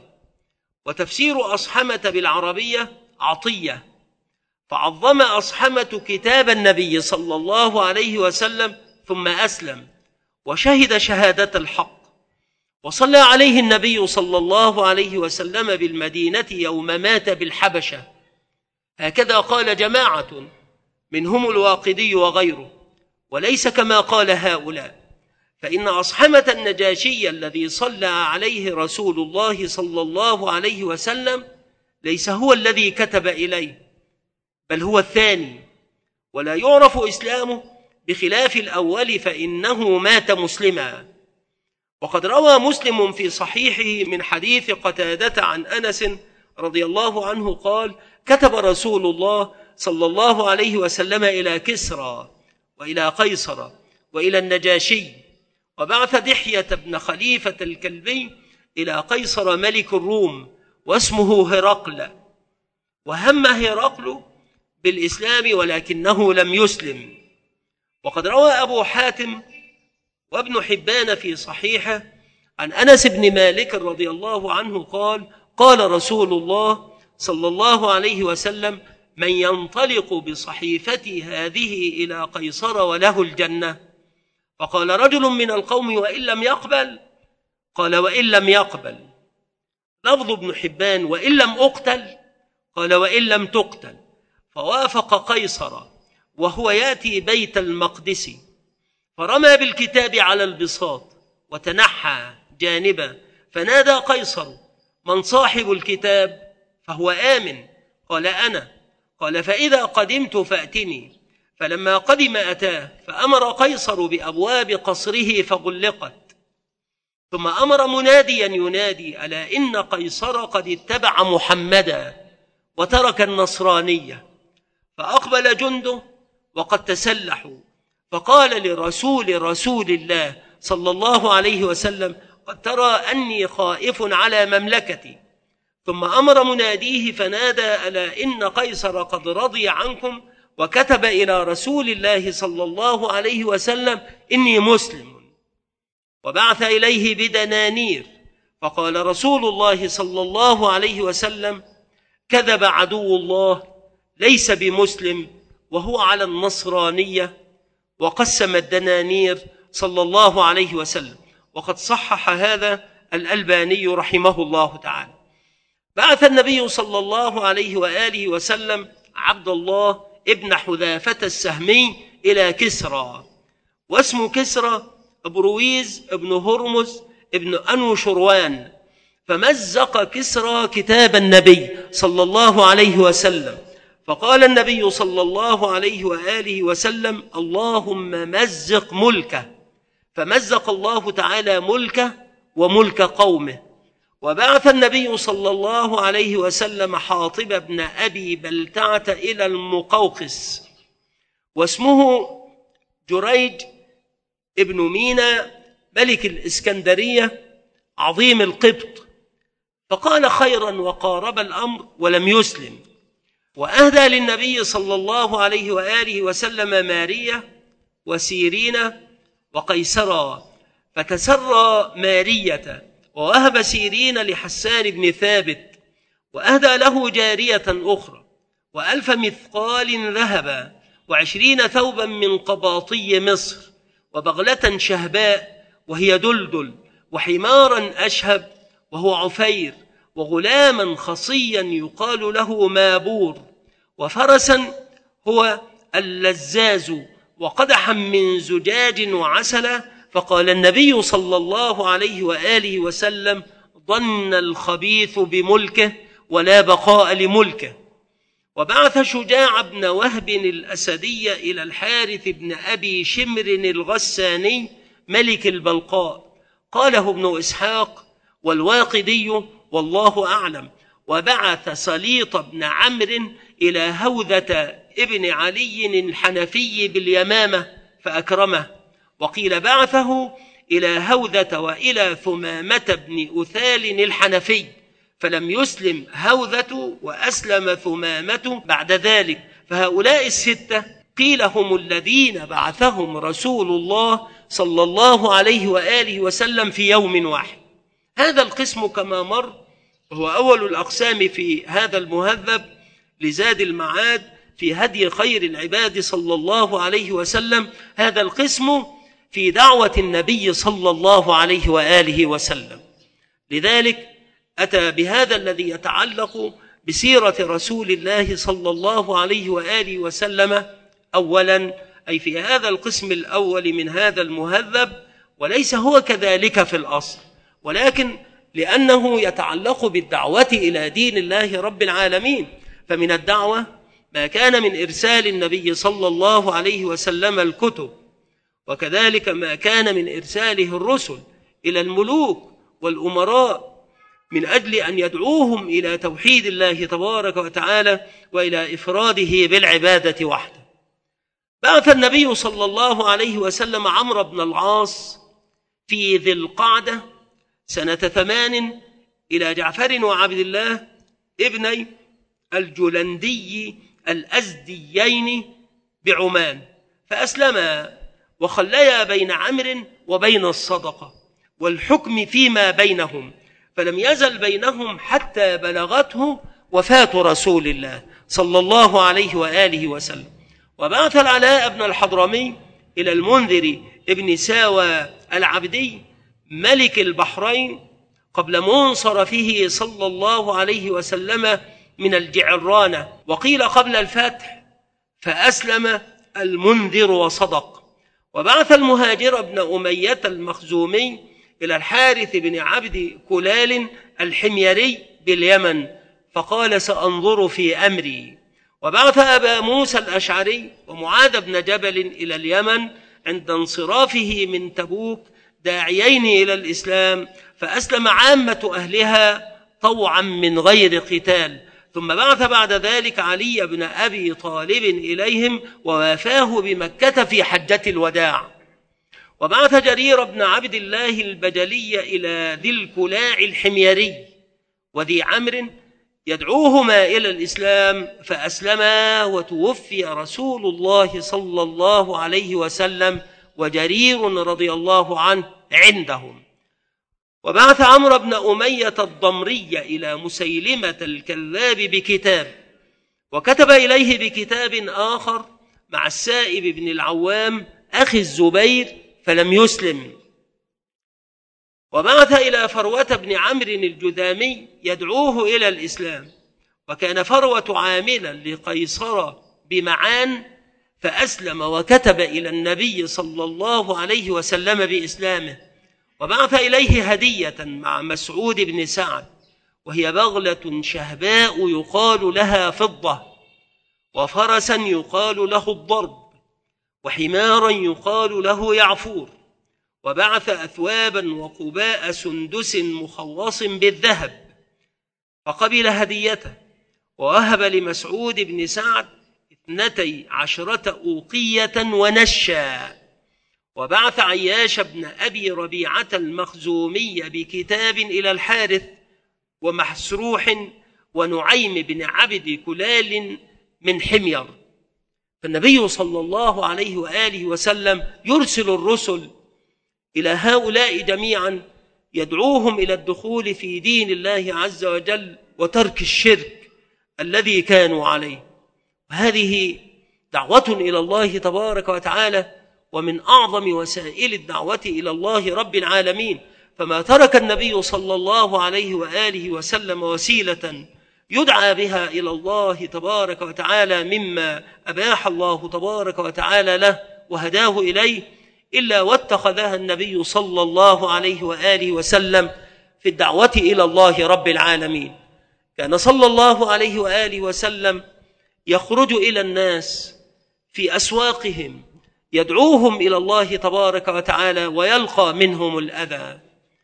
وتفسير أصحمة بالعربية عطية، فعظم أصحمة كتاب النبي صلى الله عليه وسلم ثم أسلم وشهد شهادة الحق، وصلى عليه النبي صلى الله عليه وسلم بالمدينة يوم مات بالحبشة. هكذا قال جماعة منهم الواقدي وغيره، وليس كما قال هؤلاء، فإن أصحمة النجاشي الذي صلى عليه رسول الله صلى الله عليه وسلم ليس هو الذي كتب إليه، بل هو الثاني، ولا يعرف إسلامه بخلاف الأول فإنه مات مسلما. وقد روى مسلم في صحيحه من حديث قتادة عن أنس رضي الله عنه قال: كتب رسول الله صلى الله عليه وسلم إلى كسرى وإلى قيصر وإلى النجاشي، وبعث دحية بن خليفة الكلبي إلى قيصر ملك الروم واسمه هرقل، وهم هرقل بالإسلام ولكنه لم يسلم. وقد روى أبو حاتم وابن حبان في صحيحه عن أنس بن مالك رضي الله عنه قال: قال رسول الله صلى الله عليه وسلم: من ينطلق بصحيفتي هذه إلى قيصر وله الجنة؟ فقال رجل من القوم: وإن لم يقبل؟ قال: وإن لم يقبل. لفظ ابن حبان: وإن لم أقتل؟ قال: وإن لم تقتل. فوافق قيصر وهو يأتي بيت المقدس، فرمى بالكتاب على البساط وتنحى جانبا، فنادى قيصر: من صاحب الكتاب؟ فهو آمن. قال: أنا. قال: فإذا قدمت فأتني. فلما قدم أتاه، فأمر قيصر بأبواب قصره فغلقت، ثم أمر مناديا ينادي: ألا إن قيصر قد اتبع محمدا وترك النصرانية. فأقبل جنده وقد تسلحوا، فقال لرسول الله صلى الله عليه وسلم: قد ترى أني خائف على مملكتي. ثم أمر مناديه فنادى: ألا إن قيصر قد رضي عنكم وكتب إلى رسول الله صلى الله عليه وسلم: إني مسلم. وبعث إليه بدنانير، فقال رسول الله صلى الله عليه وسلم: كذب عدو الله، ليس بمسلم وهو على النصرانية. وقسم الدنانير صلى الله عليه وسلم، وقد صحح هذا الألباني رحمه الله تعالى. بعث النبي صلى الله عليه وآله وسلم عبد الله ابن حذافة السهمي إلى كسرى، واسم كسرى أبرويز ابن هرمز ابن أنوشروان، فمزق كسرى كتاب النبي صلى الله عليه وسلم، فقال النبي صلى الله عليه وآله وسلم: اللهم مزق ملكه، فمزق الله تعالى ملكه وملك قومه. وبعث النبي صلى الله عليه وسلم حاطب بن أبي بلتعة إلى المقوقس، واسمه جريج ابن مينا ملك الإسكندرية عظيم القبط، فقال خيرا وقارب الأمر ولم يسلم. وأهدى للنبي صلى الله عليه وآله وسلم مارية وسيرين وقيسرا، فتسرى مارية ووهب سيرين لحسان بن ثابت، وأهدى له جارية أخرى، و1000 مثقال ذهبا، و20 ثوبا من قباطي مصر، وبغلة شهباء وهي دلدل، وحمارا أشهب وهو عفير، وغلاما خصيا يقال له مابور، وفرسا هو اللزاز، وقدحا من زجاج وعسلا. فقال النبي صلى الله عليه وآله وسلم: ضن الخبيث بملكه ولا بقاء لملكه. وبعث شجاع بن وهب الأسدي إلى الحارث بن أبي شمر الغساني ملك البلقاء، قاله ابن إسحاق والواقدي والله أعلم. وبعث سليط بن عمرو إلى هوذة ابن علي الحنفي باليمامة فأكرمه. وقيل بعثه إلى هوذة وإلى ثمامة بن أثال الحنفي، فلم يسلم هوذة وأسلم ثمامة بعد ذلك. فهؤلاء الستة قيل هم الذين بعثهم رسول الله صلى الله عليه وآله وسلم في يوم واحد. هذا القسم كما مر وهو أول الأقسام في هذا المهذب لزاد المعاد في هدي خير العباد صلى الله عليه وسلم. هذا القسم في دعوة النبي صلى الله عليه وآله وسلم. لذلك أتى بهذا الذي يتعلق بسيرة رسول الله صلى الله عليه وآله وسلم أولا، أي في هذا القسم الأول من هذا المهذب، وليس هو كذلك في الأصل، ولكن لأنه يتعلق بالدعوة إلى دين الله رب العالمين. فمن الدعوة ما كان من إرسال النبي صلى الله عليه وسلم الكتب، وكذلك ما كان من إرساله الرسل إلى الملوك والأمراء من أجل أن يدعوهم إلى توحيد الله تبارك وتعالى وإلى إفراده بالعبادة وحده. بعث النبي صلى الله عليه وسلم عمرو بن العاص في ذي القعدة سنة 8 إلى جعفر وعبد الله ابني الجلندي الأزديين بعمان، فأسلما وخليا بين عمرو وبين الصدقة والحكم فيما بينهم، فلم يزل بينهم حتى بلغته وفاة رسول الله صلى الله عليه وآله وسلم. وبعث العلاء بن الحضرمي إلى المنذر ابن ساوى العبدي ملك البحرين قبل منصرفه صلى الله عليه وسلم من الجعرانة، وقيل قبل الفتح، فأسلم المنذر وصدق. وبعث المهاجر بن أمية المخزومي إلى الحارث بن عبد كلال الحميري باليمن، فقال: سأنظر في أمري. وبعث أبا موسى الأشعري ومعاذ بن جبل إلى اليمن عند انصرافه من تبوك داعيين إلى الإسلام، فأسلم عامة أهلها طوعا من غير قتال. ثم بعث بعد ذلك علي بن أبي طالب إليهم ووافاه بمكة في حجة الوداع. وبعث جرير بن عبد الله البجلي إلى ذي الكلاع الحميري وذي عمرو يدعوهما إلى الإسلام، فأسلما وتوفي رسول الله صلى الله عليه وسلم وجرير رضي الله عنه عندهم. وبعث عمرو بن أمية الضمري إلى مسيلمة الكذاب بكتاب، وكتب إليه بكتاب آخر مع السائب بن العوام أخي الزبير، فلم يسلم. وبعث إلى فروة بن عمرو الجذامي يدعوه إلى الإسلام، وكان فروة عاملا لقيصر بمعان، فأسلم وكتب إلى النبي صلى الله عليه وسلم بإسلامه. وبعث إليه هدية مع مسعود بن سعد، وهي بغلة شهباء يقال لها فضة، وفرسا يقال له الضرب، وحمارا يقال له يعفور، وبعث أثوابا وقباء سندس مخوص بالذهب، فقبل هديته، ووهب لمسعود بن سعد 12 أوقية ونشا، وبعث عياش بن أبي ربيعة المخزومي بكتاب إلى الحارث ومحسروح ونعيم بن عبد كلال من حمير. فالنبي صلى الله عليه وآله وسلم يرسل الرسل إلى هؤلاء جميعا يدعوهم إلى الدخول في دين الله عز وجل وترك الشرك الذي كانوا عليه. وهذه دعوة إلى الله تبارك وتعالى، ومن أعظم وسائل الدعوة إلى الله رب العالمين. فما ترك النبي صلى الله عليه وآله وسلم وسيلة يدعى بها إلى الله تبارك وتعالى مما أباح الله تبارك وتعالى له وهداه إليه، إلا واتخذها النبي صلى الله عليه وآله وسلم في الدعوة إلى الله رب العالمين. كان صلى الله عليه وآله وسلم يخرج إلى الناس في أسواقهم يدعوهم إلى الله تبارك وتعالى ويلقى منهم الأذى،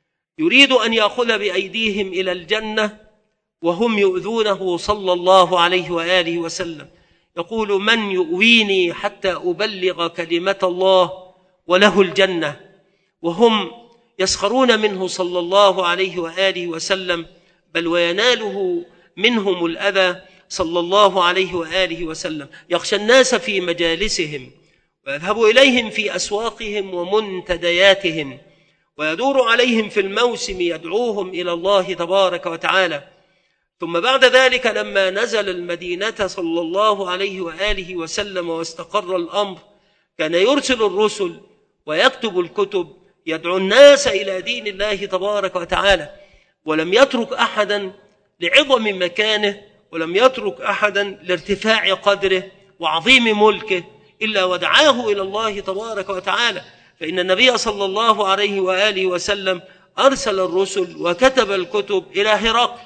يريد أن يأخذ بأيديهم إلى الجنة وهم يؤذونه صلى الله عليه وآله وسلم. يقول: من يؤويني حتى أبلغ كلمة الله وله الجنة، وهم يسخرون منه صلى الله عليه وآله وسلم، بل ويناله منهم الأذى صلى الله عليه وآله وسلم. يخشى الناس في مجالسهم ويذهب إليهم في أسواقهم ومنتدياتهم، ويدور عليهم في الموسم يدعوهم إلى الله تبارك وتعالى. ثم بعد ذلك لما نزل المدينة صلى الله عليه وآله وسلم واستقر الأمر، كان يرسل الرسل ويكتب الكتب يدعو الناس إلى دين الله تبارك وتعالى، ولم يترك أحدا لعظم مكانه، ولم يترك أحدا لارتفاع قدره وعظيم ملكه، إلا ودعاه إلى الله تبارك وتعالى. فإن النبي صلى الله عليه وآله وسلم أرسل الرسل وكتب الكتب إلى هرقل،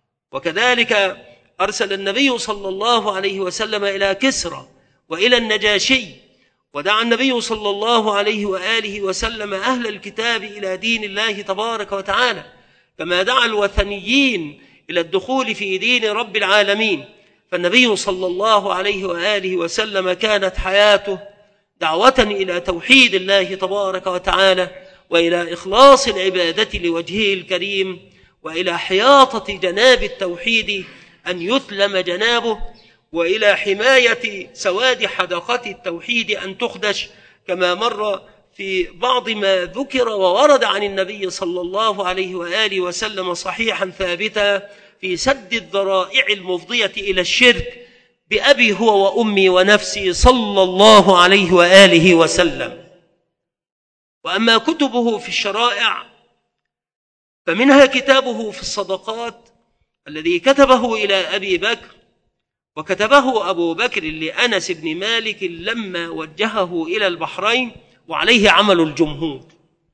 وكذلك أرسل النبي صلى الله عليه وسلم إلى كسرى وإلى النجاشي، ودعا النبي صلى الله عليه وآله وسلم أهل الكتاب إلى دين الله تبارك وتعالى، كما دعا الوثنيين إلى الدخول في دين رب العالمين. فالنبي صلى الله عليه وآله وسلم كانت حياته دعوة إلى توحيد الله تبارك وتعالى، وإلى إخلاص العبادة لوجهه الكريم، وإلى حياطة جناب التوحيد أن يثلم جنابه، وإلى حماية سواد حدقة التوحيد أن تخدش، كما مر في بعض ما ذكر وورد عن النبي صلى الله عليه وآله وسلم صحيحا ثابتا في سد الذرائع المفضية إلى الشرك بأبي هو وأمي ونفسي صلى الله عليه وآله وسلم. وأما كتبه في الشرائع فمنها كتابه في الصدقات الذي كتبه إلى أبي بكر، وكتبه أبو بكر لأنس بن مالك لما وجهه إلى البحرين، وعليه عمل الجمهور.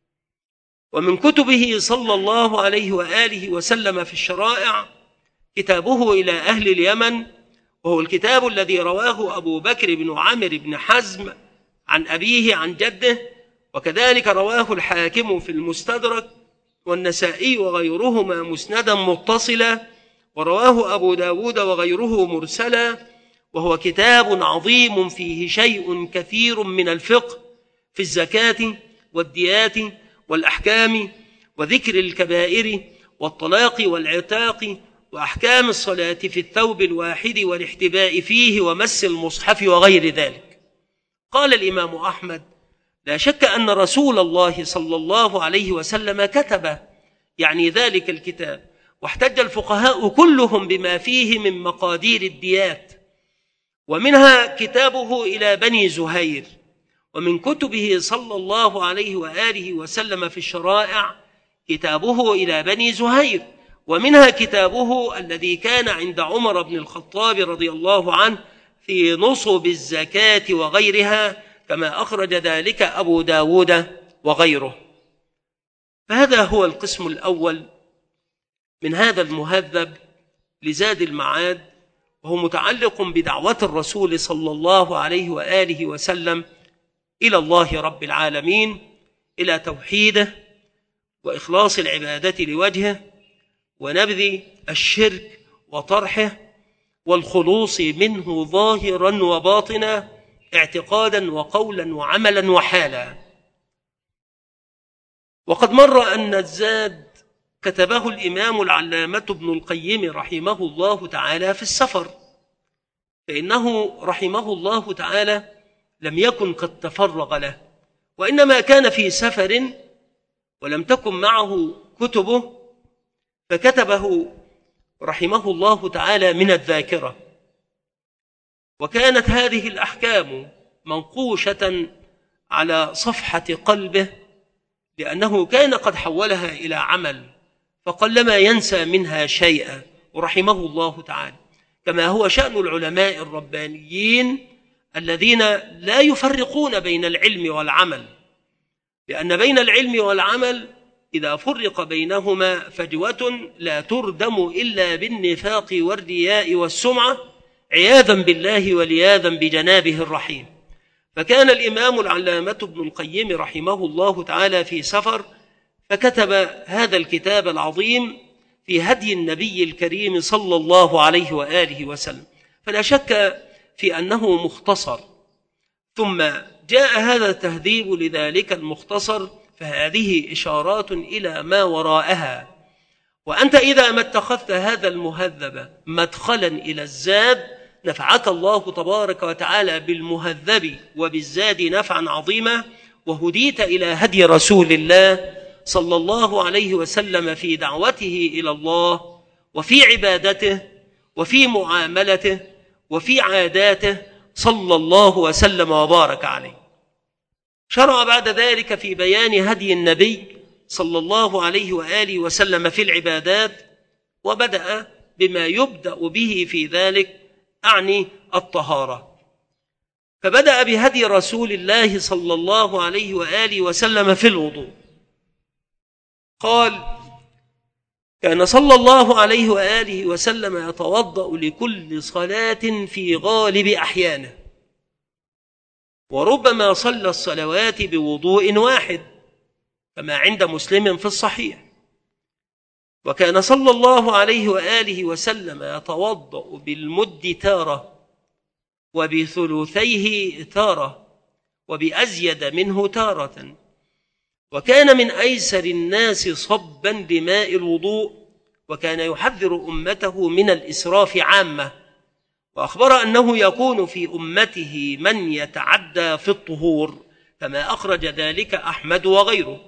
ومن كتبه صلى الله عليه وآله وسلم في الشرائع كتابه إلى أهل اليمن، وهو الكتاب الذي رواه أبو بكر بن عامر بن حزم عن أبيه عن جده، وكذلك رواه الحاكم في المستدرك والنسائي وغيرهما مسندا متصلا، ورواه أبو داود وغيره مرسلا. وهو كتاب عظيم فيه شيء كثير من الفقه في الزكاة والديات والأحكام وذكر الكبائر والطلاق والعتاق وأحكام الصلاة في الثوب الواحد والاحتباء فيه ومس المصحف وغير ذلك. قال الإمام أحمد: لا شك أن رسول الله صلى الله عليه وسلم كتب يعني ذلك الكتاب، واحتج الفقهاء كلهم بما فيه من مقادير الديات، ومنها كتابه إلى بني زهير. ومن كتبه صلى الله عليه وآله وسلم في الشرائع كتابه إلى بني زهير، ومنها كتابه الذي كان عند عمر بن الخطاب رضي الله عنه في نصب الزكاة وغيرها، كما أخرج ذلك أبو داود وغيره. فهذا هو القسم الأول من هذا المهذب لزاد المعاد، وهو متعلق بدعوة الرسول صلى الله عليه وآله وسلم إلى الله رب العالمين. إلى توحيده وإخلاص العبادة لوجهه ونبذ الشرك وطرحه والخلوص منه ظاهرا وباطنا، اعتقادا وقولا وعملا وحالا. وقد مر أن الزاد كتبه الإمام العلامة ابن القيم رحمه الله تعالى في السفر، فإنه رحمه الله تعالى لم يكن قد تفرغ له، وإنما كان في سفر ولم تكن معه كتبه، فكتبه رحمه الله تعالى من الذاكرة. وكانت هذه الأحكام منقوشة على صفحة قلبه، لأنه كان قد حولها إلى عمل، فقلما ينسى منها شيئا رحمه الله تعالى، كما هو شأن العلماء الربانيين الذين لا يفرقون بين العلم والعمل، لأن بين العلم والعمل إذا فرق بينهما فجوة لا تردم إلا بالنفاق والرياء والسمعة، عياذا بالله ولياذا بجنابه الرحيم. فكان الإمام العلامة ابن القيم رحمه الله تعالى في سفر، فكتب هذا الكتاب العظيم في هدي النبي الكريم صلى الله عليه وآله وسلم، فلا شك في أنه مختصر، ثم جاء هذا التهذيب لذلك المختصر، فهذه إشارات إلى ما وراءها. وأنت إذا ما اتخذت هذا المهذب مدخلا إلى الزاد نفعك الله تبارك وتعالى بالمهذب وبالزاد نفعا عظيما، وهديت إلى هدي رسول الله صلى الله عليه وسلم في دعوته إلى الله وفي عبادته وفي معاملته وفي عاداته صلى الله وسلم وبارك عليه. شرع بعد ذلك في بيان هدي النبي صلى الله عليه وآله وسلم في العبادات، وبدأ بما يبدأ به في ذلك، أعني الطهارة. فبدأ بهدي رسول الله صلى الله عليه وآله وسلم في الوضوء. قال: كان صلى الله عليه وآله وسلم يتوضأ لكل صلاة في غالب أحيانه، وربما صلى الصلوات بوضوء واحد كما عند مسلم في الصحيح. وكان صلى الله عليه وآله وسلم يتوضأ بالمد تارة، وبثلثيه تارة، وبأزيد منه تارة. وكان من أيسر الناس صبا لماء الوضوء، وكان يحذر أمته من الإسراف عامة، وأخبر أنه يكون في أمته من يتعدى في الطهور، كما أخرج ذلك أحمد وغيره.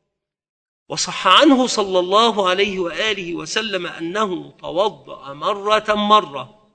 وصح عنه صلى الله عليه وآله وسلم أنه توضأ مرة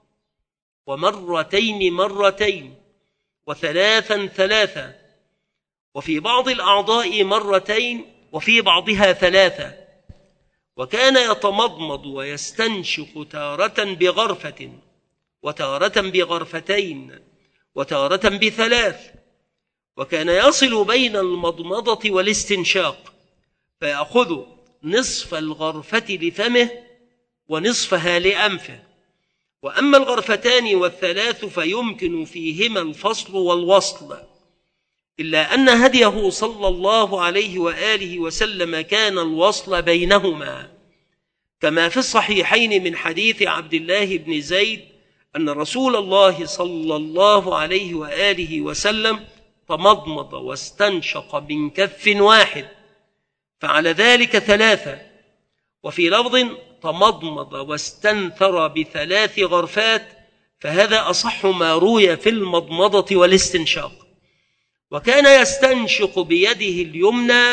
ومرتين مرتين وثلاثا ثلاثا، وفي بعض الأعضاء مرتين وفي بعضها ثلاثة. وكان يتمضمض ويستنشق تارة بغرفة، وتارة بغرفتين، وتارة بثلاث. وكان يصل بين المضمضة والاستنشاق، فيأخذ نصف الغرفة لفمه ونصفها لأنفه. وأما الغرفتان والثلاث فيمكن فيهما الفصل والوصل، إلا أن هديه صلى الله عليه وآله وسلم كان الوصل بينهما، كما في الصحيحين من حديث عبد الله بن زيد أن رسول الله صلى الله عليه وآله وسلم تمضمض واستنشق من كف واحد، فعلى ذلك ثلاثة. وفي لفظ تمضمض واستنثر بثلاث غرفات، فهذا أصح ما روي في المضمضة والاستنشاق. وكان يستنشق بيده اليمنى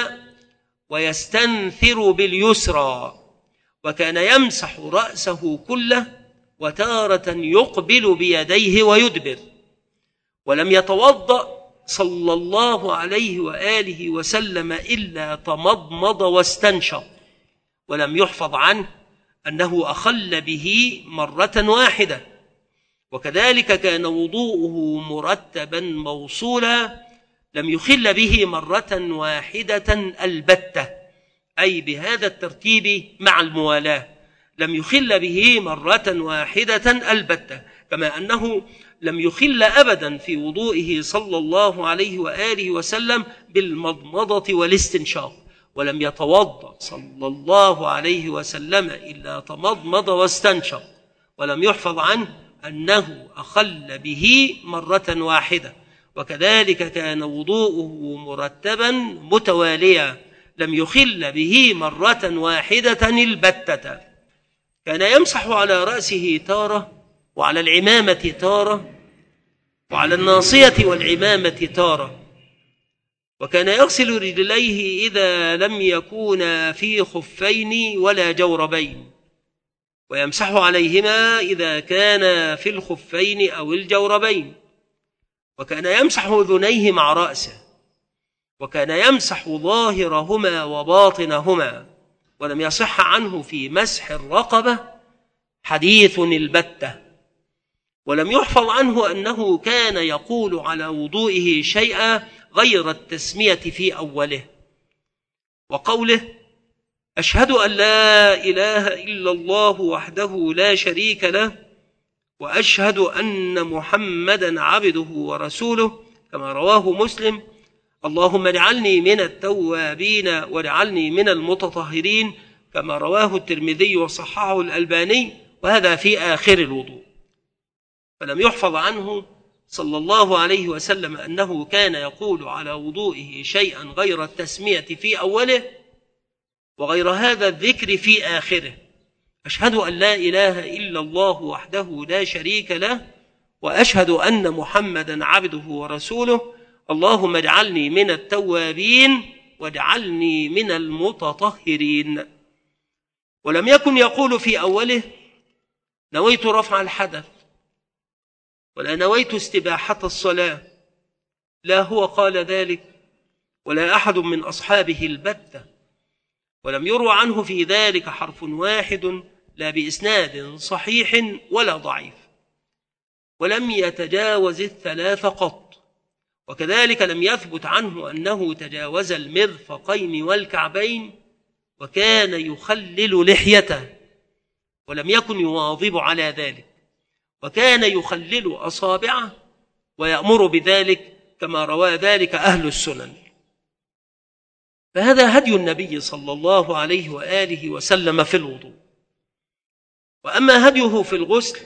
ويستنثر باليسرى، وكان يمسح رأسه كله، وتارة يقبل بيديه ويدبر. ولم يتوضأ صلى الله عليه وآله وسلم إلا تمضمض واستنشق، ولم يحفظ عنه أنه أخل به مرة واحدة. وكذلك كان وضوءه مرتبا موصولا، لم يخل به مرة واحدة البتة، أي بهذا الترتيب مع الموالاة، لم يخل به مرة واحدة البتة، كما أنه لم يخل أبدا في وضوئه صلى الله عليه وآله وسلم بالمضمضة والاستنشاق، ولم يتوضأ صلى الله عليه وسلم إلا تمضمض واستنشق، ولم يحفظ عنه أنه أخل به مرة واحدة. وكذلك كان وضوءه مرتبا متواليا، لم يخل به مرة واحدة البتة. كان يمسح على رأسه تارة، وعلى العمامة تارة، وعلى الناصية والعمامة تارة. وكان يغسل رجليه إذا لم يكونا في خفين ولا جوربين، ويمسح عليهما إذا كان في الخفين أو الجوربين. وكان يمسح أذنيه مع رأسه، وكان يمسح ظاهرهما وباطنهما. ولم يصح عنه في مسح الرقبة حديث البتة. ولم يحفظ عنه أنه كان يقول على وضوئه شيئا غير التسمية في أوله، وقوله: أشهد أن لا إله إلا الله وحده لا شريك له، وأشهد أن محمدا عبده ورسوله، كما رواه مسلم: اللهم اجعلني من التوابين واجعلني من المتطهرين، كما رواه الترمذي وصححه الألباني، وهذا في آخر الوضوء. فلم يحفظ عنه صلى الله عليه وسلم أنه كان يقول على وضوئه شيئا غير التسمية في أوله، وغير هذا الذكر في آخره: أشهد أن لا إله إلا الله وحده لا شريك له، وأشهد أن محمدا عبده ورسوله، اللهم اجعلني من التوابين واجعلني من المتطهرين. ولم يكن يقول في أوله: نويت رفع الحدث، ولا نويت استباحة الصلاة. لا هو قال ذلك ولا أحد من أصحابه البتة، ولم يروى عنه في ذلك حرف واحد، لا بإسناد صحيح ولا ضعيف. ولم يتجاوز 3 قط. وكذلك لم يثبت عنه أنه تجاوز المرفقين والكعبين، وكان يخلل لحيته، ولم يكن يواظب على ذلك، وكان يخلل أصابعه ويأمر بذلك، كما روى ذلك أهل السنن. فهذا هدي النبي صلى الله عليه وآله وسلم في الوضوء. وأما هديه في الغسل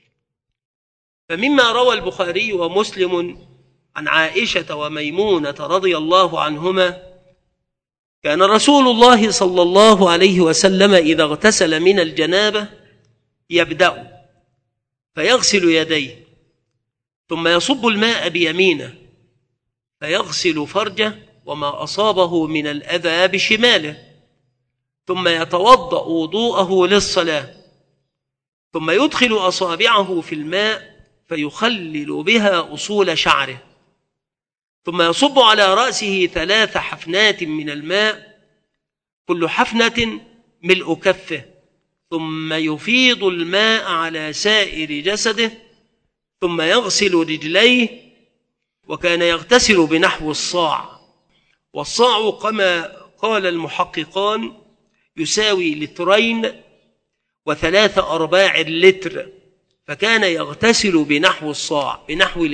فمما روى البخاري ومسلم عن عائشة وميمونة رضي الله عنهما: كان رسول الله صلى الله عليه وسلم إذا اغتسل من الجنابة يبدأ فيغسل يديه، ثم يصب الماء بيمينه فيغسل فرجه وما أصابه من الأذى بشماله، ثم يتوضأ وضوءه للصلاة، ثم يدخل أصابعه في الماء فيخلل بها أصول شعره، ثم يصب على رأسه 3 حفنات من الماء، كل حفنة ملء كفه، ثم يفيض الماء على سائر جسده، ثم يغسل رجليه. وكان يغتسل بنحو الصاع، والصاع كما قال المحققان يساوي 2.3 لتر، فكان يغتسل بنحو الصاع بنحو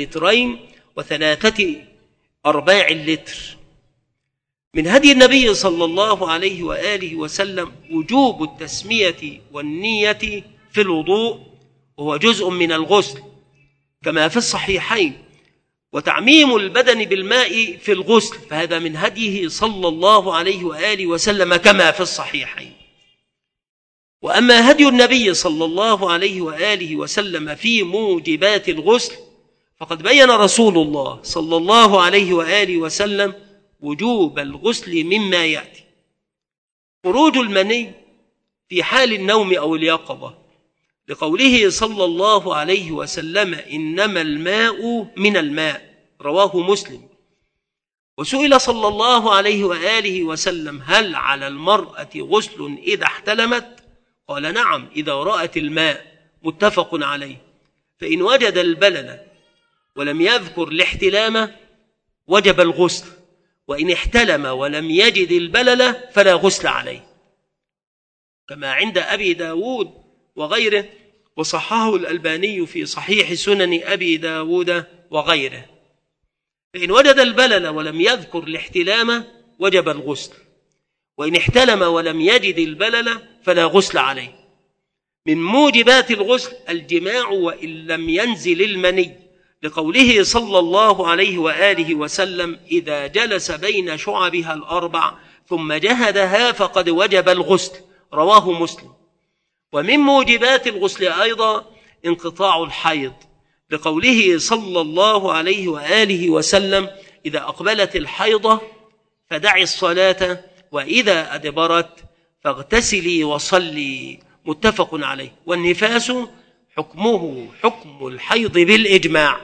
2.3 لتر. من هدي النبي صلى الله عليه وآله وسلم وجوب التسمية والنية في الوضوء، وهو جزء من الغسل كما في الصحيحين، وتعميم البدن بالماء في الغسل، فهذا من هديه صلى الله عليه وآله وسلم كما في الصحيحين. وأما هدي النبي صلى الله عليه وآله وسلم في موجبات الغسل فقد بين رسول الله صلى الله عليه وآله وسلم وجوب الغسل مما يأتي: خروج المني في حال النوم أو اليقظة، لقوله صلى الله عليه وسلم: إنما الماء من الماء، رواه مسلم. وسئل صلى الله عليه وآله وسلم: هل على المرأة غسل إذا احتلمت؟ قال: نعم، إذا رأت الماء، متفق عليه. فإن وجد البلل ولم يذكر الاحتلام وجب الغسل، وإن احتلم ولم يجد البلل فلا غسل عليه، كما عند أبي داود وغيره. وصححه الألباني في صحيح سنن أبي داود وغيره. فإن وجد البلل ولم يذكر الاحتلام وجب الغسل، وإن احتلم ولم يجد البلل فلا غسل عليه. من موجبات الغسل الجماع وإن لم ينزل المني، لقوله صلى الله عليه وآله وسلم: إذا جلس بين شعبها الأربع ثم جهدها فقد وجب الغسل، رواه مسلم. ومن موجبات الغسل أيضا انقطاع الحيض، لقوله صلى الله عليه وآله وسلم: إذا أقبلت الحيضة فدعي الصلاة وإذا أدبرت فاغتسلي وصلي، متفق عليه. والنفاس حكمه حكم الحيض بالإجماع.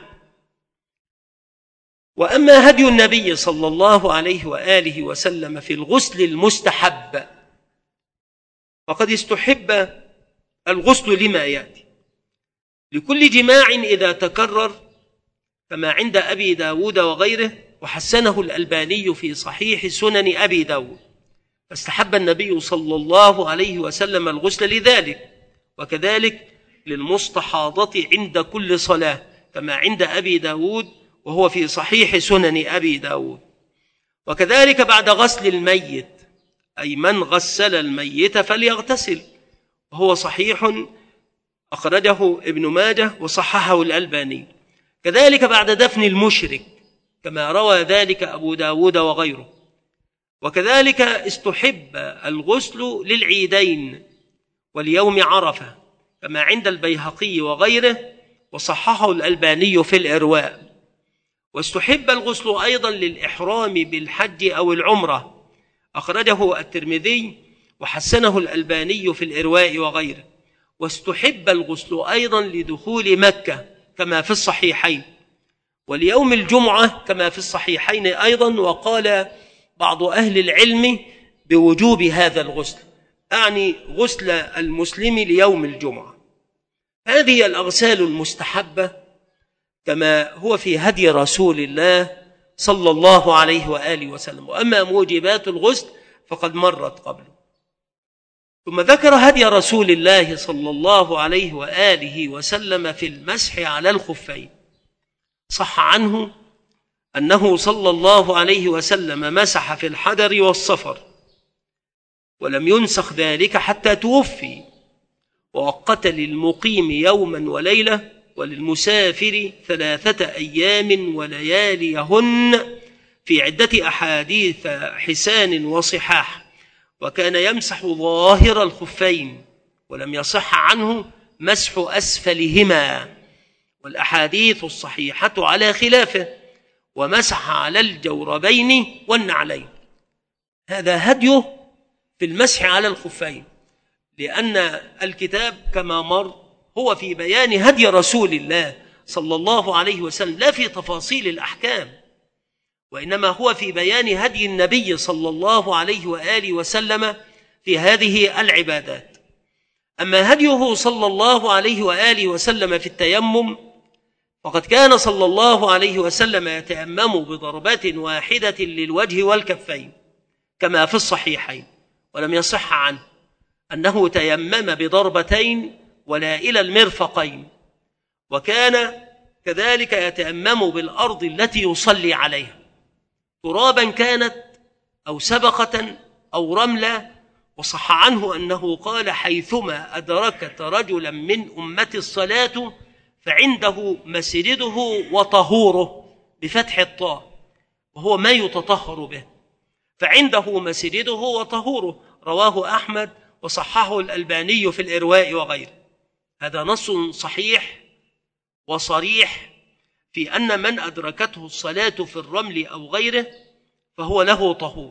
وأما هدي النبي صلى الله عليه وآله وسلم في الغسل المستحب فقد استحب الغسل لما يأتي: لكل جماع إذا تكرر، كما عند أبي داود وغيره، وحسنه الألباني في صحيح سنن أبي داود، فاستحب النبي صلى الله عليه وسلم الغسل لذلك. وكذلك للمستحاضة عند كل صلاة، كما عند أبي داود وهو في صحيح سنن أبي داود. وكذلك بعد غسل الميت، أي من غسل الميت فليغتسل، وهو صحيح أخرجه ابن ماجه وصححه الألباني. كذلك بعد دفن المشرك، كما روى ذلك أبو داود وغيره. وكذلك استحب الغسل للعيدين واليوم عرفة، كما عند البيهقي وغيره وصححه الألباني في الإرواء. واستحب الغسل أيضا للإحرام بالحج أو العمرة، أخرجه الترمذي وحسنه الألباني في الإرواء وغيره. واستحب الغسل أيضا لدخول مكة، كما في الصحيحين، واليوم الجمعة كما في الصحيحين أيضا. وقال بعض أهل العلم بوجوب هذا الغسل، أعني غسل المسلم ليوم الجمعة. هذه الأغسال المستحبة كما هو في هدي رسول الله صلى الله عليه وآله وسلم. وأما موجبات الغسل فقد مرت قبله. ثم ذكر هدي رسول الله صلى الله عليه وآله وسلم في المسح على الخفين. صح عنه أنه صلى الله عليه وسلم مسح في الحضر والسفر، ولم ينسخ ذلك حتى توفي، ووقت للمقيم يوما وليلة، وللمسافر 3 أيام ولياليهن، في عدة أحاديث حسان وصحاح. وكان يمسح ظاهر الخفين، ولم يصح عنه مسح أسفلهما، والأحاديث الصحيحة على خلافه، ومسح على الجوربين والنعلين. هذا هديه في المسح على الخفين، لأن الكتاب كما مر هو في بيان هدي رسول الله صلى الله عليه وسلم، لا في تفاصيل الأحكام، وإنما هو في بيان هدي النبي صلى الله عليه وآله وسلم في هذه العبادات. أما هديه صلى الله عليه وآله وسلم في التيمم، وقد كان صلى الله عليه وسلم يتيمم بضربة واحدة للوجه والكفين، كما في الصحيحين، ولم يصح عنه أنه تيمم بضربتين ولا إلى المرفقين. وكان كذلك يتيمم بالأرض التي يصلي عليها، ترابا كانت أو سبقة أو رملا. وصح عنه أنه قال: حيثما أدركت رجلا من أمة الصلاة فعنده مسجده وطهوره، بفتح الطاء، وهو ما يتطهر به، فعنده مسجده وطهوره. رواه أحمد وصححه الألباني في الإرواء وغيره. هذا نص صحيح وصريح في أن من أدركته الصلاة في الرمل أو غيره فهو له طهور.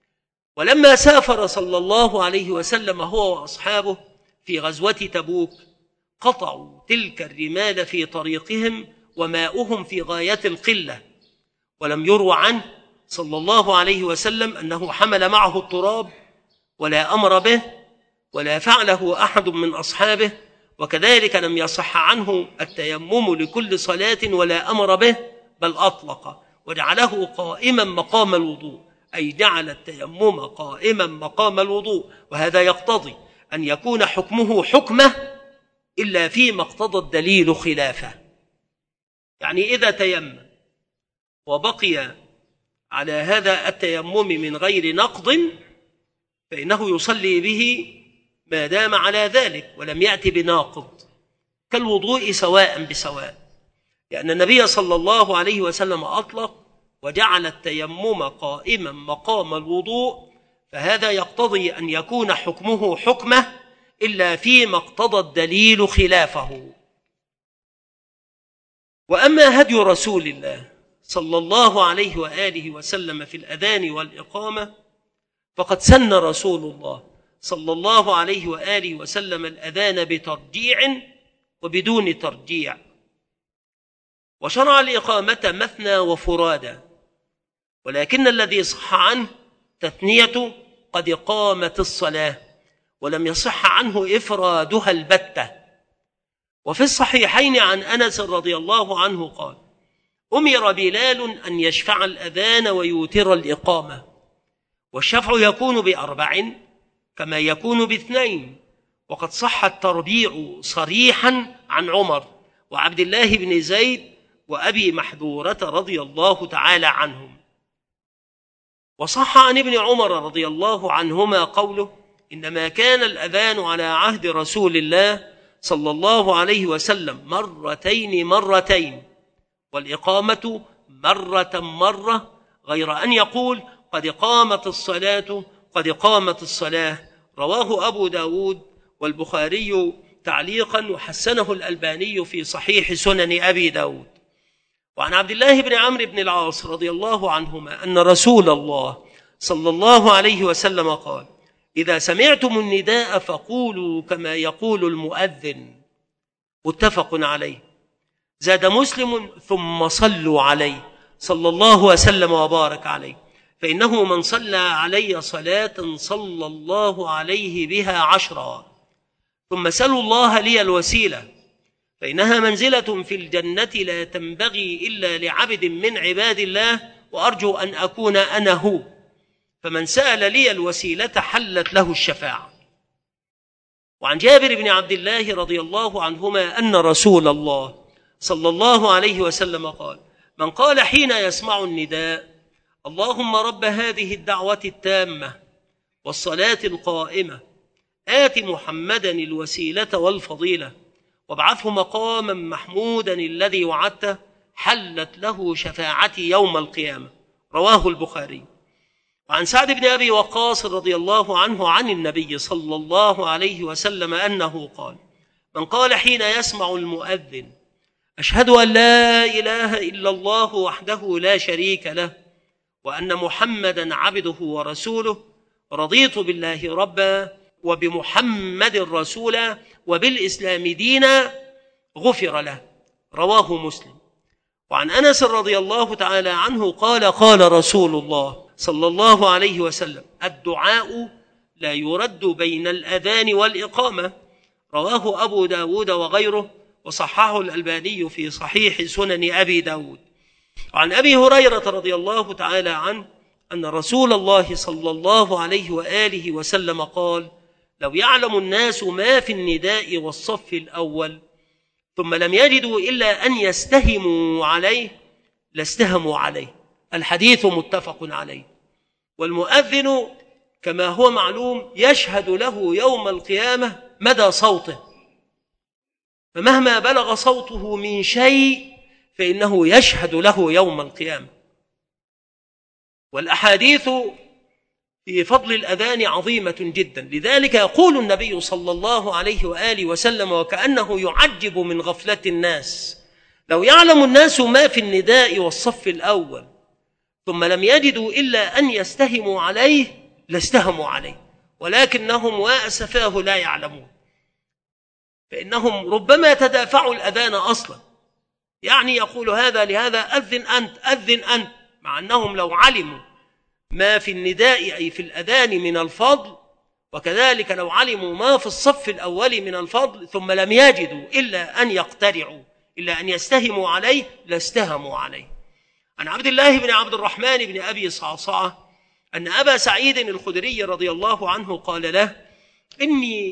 ولما سافر صلى الله عليه وسلم هو وأصحابه في غزوة تبوك، قطعوا تلك الرمال في طريقهم وماؤهم في غاية القلة، ولم يروى عنه صلى الله عليه وسلم أنه حمل معه التراب، ولا أمر به، ولا فعله أحد من أصحابه. وكذلك لم يصح عنه التيمم لكل صلاة ولا أمر به، بل أطلق وجعله قائما مقام الوضوء، أي جعل التيمم قائما مقام الوضوء. وهذا يقتضي أن يكون حكمه حكمه إلا فيما اقتضى الدليل خلافه. يعني إذا تيمم وبقي على هذا التيمم من غير نقض فإنه يصلي به ما دام على ذلك ولم يأتي بناقض، كالوضوء سواء بسواء، لأن النبي صلى الله عليه وسلم أطلق وجعل التيمم قائما مقام الوضوء، فهذا يقتضي أن يكون حكمه حكمه إلا فيما اقتضى الدليل خلافه. وأما هدي رسول الله صلى الله عليه وآله وسلم في الأذان والإقامة فقد سن رسول الله صلى الله عليه وآله وسلم الأذان بترجيع وبدون ترجيع، وشرع الإقامة مثنى وفرادى، ولكن الذي صح عنه تثنية قد قامت الصلاة، ولم يصح عنه إفرادها البتة. وفي الصحيحين عن أنس رضي الله عنه قال: أمر بلال أن يشفع الأذان ويوتر الإقامة، والشفع يكون ب4 كما يكون ب2، وقد صح التربيع صريحا عن عمر وعبد الله بن زيد وأبي محذورة رضي الله تعالى عنهم. وصح عن ابن عمر رضي الله عنهما قوله: إنما كان الأذان على عهد رسول الله صلى الله عليه وسلم مرتين، والإقامة مرة، غير أن يقول قد قامت الصلاة. رواه أبو داود والبخاري تعليقا، وحسنه الألباني في صحيح سنن أبي داود. وعن عبد الله بن عمرو بن العاص رضي الله عنهما أن رسول الله صلى الله عليه وسلم قال: إذا سمعتم النداء فقولوا كما يقول المؤذن. متفق عليه. زاد مسلم: ثم صلوا عليه صلى الله وسلم وبارك عليه، فإنه من صلى علي صلاة صلى الله عليه بها 10. ثم سلوا الله لي الوسيلة، فإنها منزلة في الجنة لا تنبغي إلا لعبد من عباد الله، وأرجو أن أكون أنا هو، فمن سأل لي الوسيلة حلت له الشفاعة. وعن جابر بن عبد الله رضي الله عنهما أن رسول الله صلى الله عليه وسلم قال: من قال حين يسمع النداء: اللهم رب هذه الدعوة التامة والصلاة القائمة آت محمدا الوسيلة والفضيلة وابعثه مقاما محمودا الذي وعدته، حلت له شفاعتي يوم القيامة. رواه البخاري. وعن سعد بن أبي وقاص رضي الله عنه عن النبي صلى الله عليه وسلم أنه قال: من قال حين يسمع المؤذن: أشهد أن لا إله إلا الله وحده لا شريك له وأن محمدا عبده ورسوله، رضيت بالله ربا وبمحمد رسولا وبالإسلام دينا، غفر له. رواه مسلم. وعن أنس رضي الله تعالى عنه قال: قال رسول الله صلى الله عليه وسلم: الدعاء لا يرد بين الأذان والإقامة. رواه أبو داود وغيره، وصححه الألباني في صحيح سنن أبي داود. وعن أبي هريرة رضي الله تعالى عنه أن رسول الله صلى الله عليه وآله وسلم قال: لو يعلم الناس ما في النداء والصف الأول ثم لم يجدوا إلا أن يستهموا عليه لاستهموا عليه. الحديث متفق عليه. والمؤذن كما هو معلوم يشهد له يوم القيامة مدى صوته، فمهما بلغ صوته من شيء فإنه يشهد له يوم القيامة. والأحاديث في فضل الأذان عظيمة جدا، لذلك يقول النبي صلى الله عليه وآله وسلم وكأنه يعجب من غفلة الناس: لو يعلم الناس ما في النداء والصف الأول ثم لم يجدوا إلا أن يستهموا عليه لاستهموا عليه، ولكنهم وأسفاه لا يعلمون، فإنهم ربما تدافعوا الأذان أصلا، يعني يقول هذا لهذا: أذن أنت، مع أنهم لو علموا ما في النداء أي في الأذان من الفضل، وكذلك لو علموا ما في الصف الأول من الفضل ثم لم يجدوا إلا أن يقترعوا إلا أن يستهموا عليه لاستهموا عليه. عن عبد الله بن عبد الرحمن بن أبي صعصعة أن أبا سعيد الخدري رضي الله عنه قال له: إني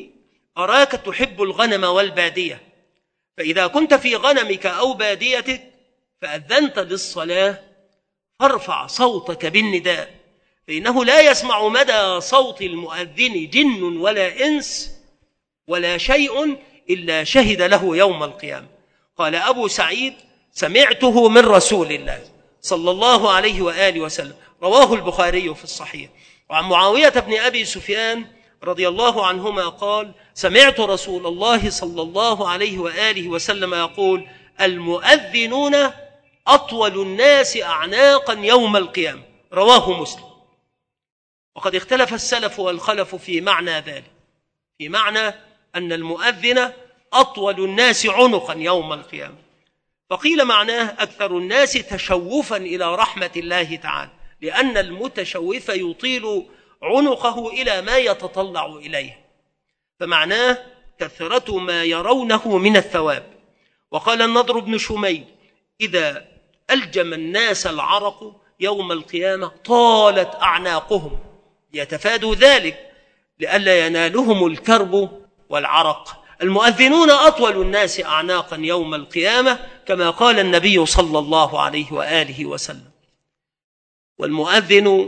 أراك تحب الغنم والبادية، فإذا كنت في غنمك أو باديتك فأذنت للصلاة فارفع صوتك بالنداء، فإنه لا يسمع مدى صوت المؤذن جن ولا إنس ولا شيء إلا شهد له يوم القيامة. قال أبو سعيد: سمعته من رسول الله صلى الله عليه وآله وسلم، رواه البخاري في الصحيح. وعن معاوية بن أبي سفيان رضي الله عنهما قال: سمعت رسول الله صلى الله عليه وآله وسلم يقول: المؤذنون أطول الناس أعناقا يوم القيامة، رواه مسلم. وقد اختلف السلف والخلف في معنى ذلك، في معنى أن المؤذن أطول الناس عنقا يوم القيامة، فقيل معناه أكثر الناس تشوفا إلى رحمة الله تعالى، لأن المتشوف يطيل عنقه إلى ما يتطلع إليه، فمعناه كثرة ما يرونه من الثواب. وقال النضر بن شميل: إذا ألجم الناس العرق يوم القيامة طالت أعناقهم، يتفادوا ذلك لئلا ينالهم الكرب والعرق. المؤذنون أطول الناس أعناقا يوم القيامة، كما قال النبي صلى الله عليه وآله وسلم. والمؤذن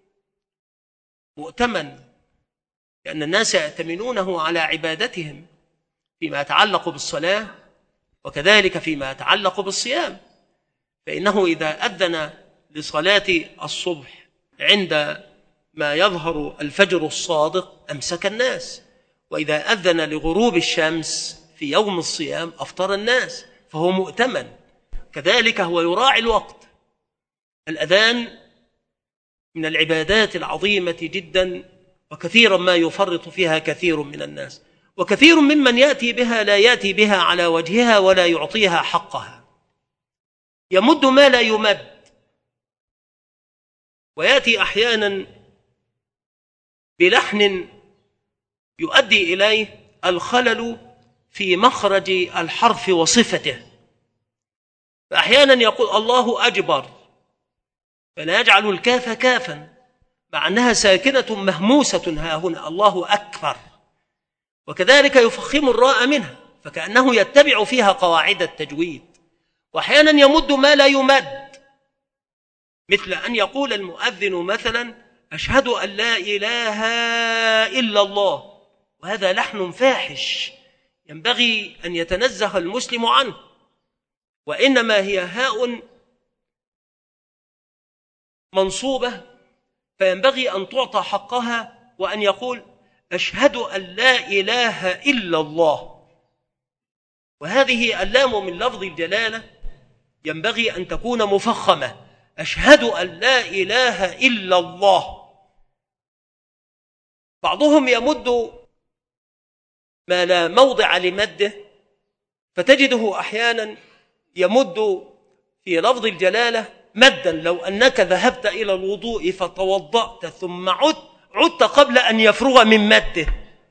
مؤتمن، لأن الناس يأتمنونه على عبادتهم فيما يتعلق بالصلاة، وكذلك فيما يتعلق بالصيام، فإنه إذا أذن لصلاة الصبح عند ما يظهر الفجر الصادق أمسك الناس، وإذا أذن لغروب الشمس في يوم الصيام أفطر الناس، فهو مؤتمن. كذلك هو يراعي الوقت. الأذان من العبادات العظيمة جدا، وكثيرا ما يفرط فيها كثير من الناس، وكثير ممن يأتي بها لا يأتي بها على وجهها ولا يعطيها حقها، يمد ما لا يمد، ويأتي أحيانا بلحن يؤدي إليه الخلل في مخرج الحرف وصفته، فأحيانا يقول الله أجبر فلا يجعل الكاف كافا مع أنها ساكنة مهموسة ها هنا، الله أكبر، وكذلك يفخم الراء منها فكأنه يتبع فيها قواعد التجويد. وأحيانا يمد ما لا يمد، مثل أن يقول المؤذن مثلا: أشهد أن لا إله إلا الله، وهذا لحن فاحش ينبغي أن يتنزه المسلم عنه، وإنما هي هاء منصوبة فينبغي أن تعطى حقها، وأن يقول: أشهد أن لا إله إلا الله. وهذه اللام من لفظ الجلالة ينبغي أن تكون مفخمة: أشهد أن لا إله إلا الله. بعضهم يمد ما لا موضع لمده، فتجده أحيانا يمد في لفظ الجلالة مدا لو أنك ذهبت إلى الوضوء فتوضأت ثم عدت قبل أن يفرغ من مده.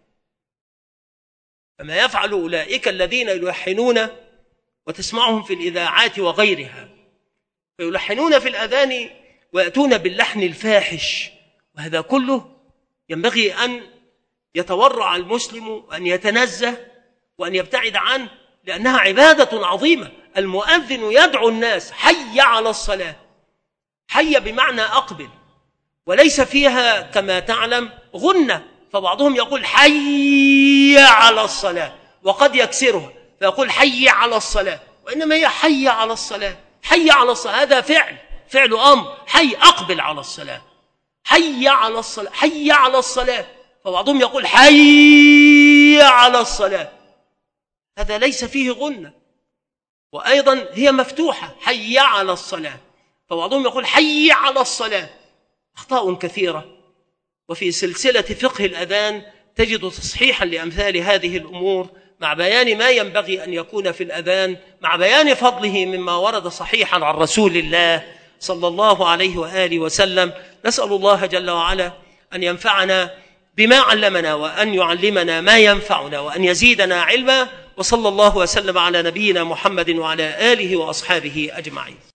فما يفعل أولئك الذين يلحنون وتسمعهم في الإذاعات وغيرها، فيلحنون في الأذان ويأتون باللحن الفاحش، وهذا كله ينبغي أن يتورع المسلم وأن يتنزه وأن يبتعد عنه، لأنها عبادة عظيمة. المؤذن يدعو الناس: حي على الصلاة. حي بمعنى أقبل، وليس فيها كما تعلم غنة، فبعضهم يقول حي على الصلاة وقد يكسرها فيقول حي على الصلاة، وإنما هي حي على الصلاة. حي على الصلاة هذا فعل أمر، حي أقبل على الصلاة، حي على الصلاة، حي على الصلاة، فبعضهم يقول حي على الصلاة، هذا ليس فيه غنة. وأيضا هي مفتوحة حي على الصلاة، فبعضهم يقول حي على الصلاة. أخطاء كثيرة، وفي سلسلة فقه الأذان تجد تصحيحا لأمثال هذه الأمور، مع بيان ما ينبغي أن يكون في الأذان، مع بيان فضله مما ورد صحيحا عن رسول الله صلى الله عليه وآله وسلم. نسأل الله جل وعلا أن ينفعنا بما علمنا، وأن يعلمنا ما ينفعنا، وأن يزيدنا علما. وصلى الله وسلم على نبينا محمد وعلى آله وأصحابه أجمعين.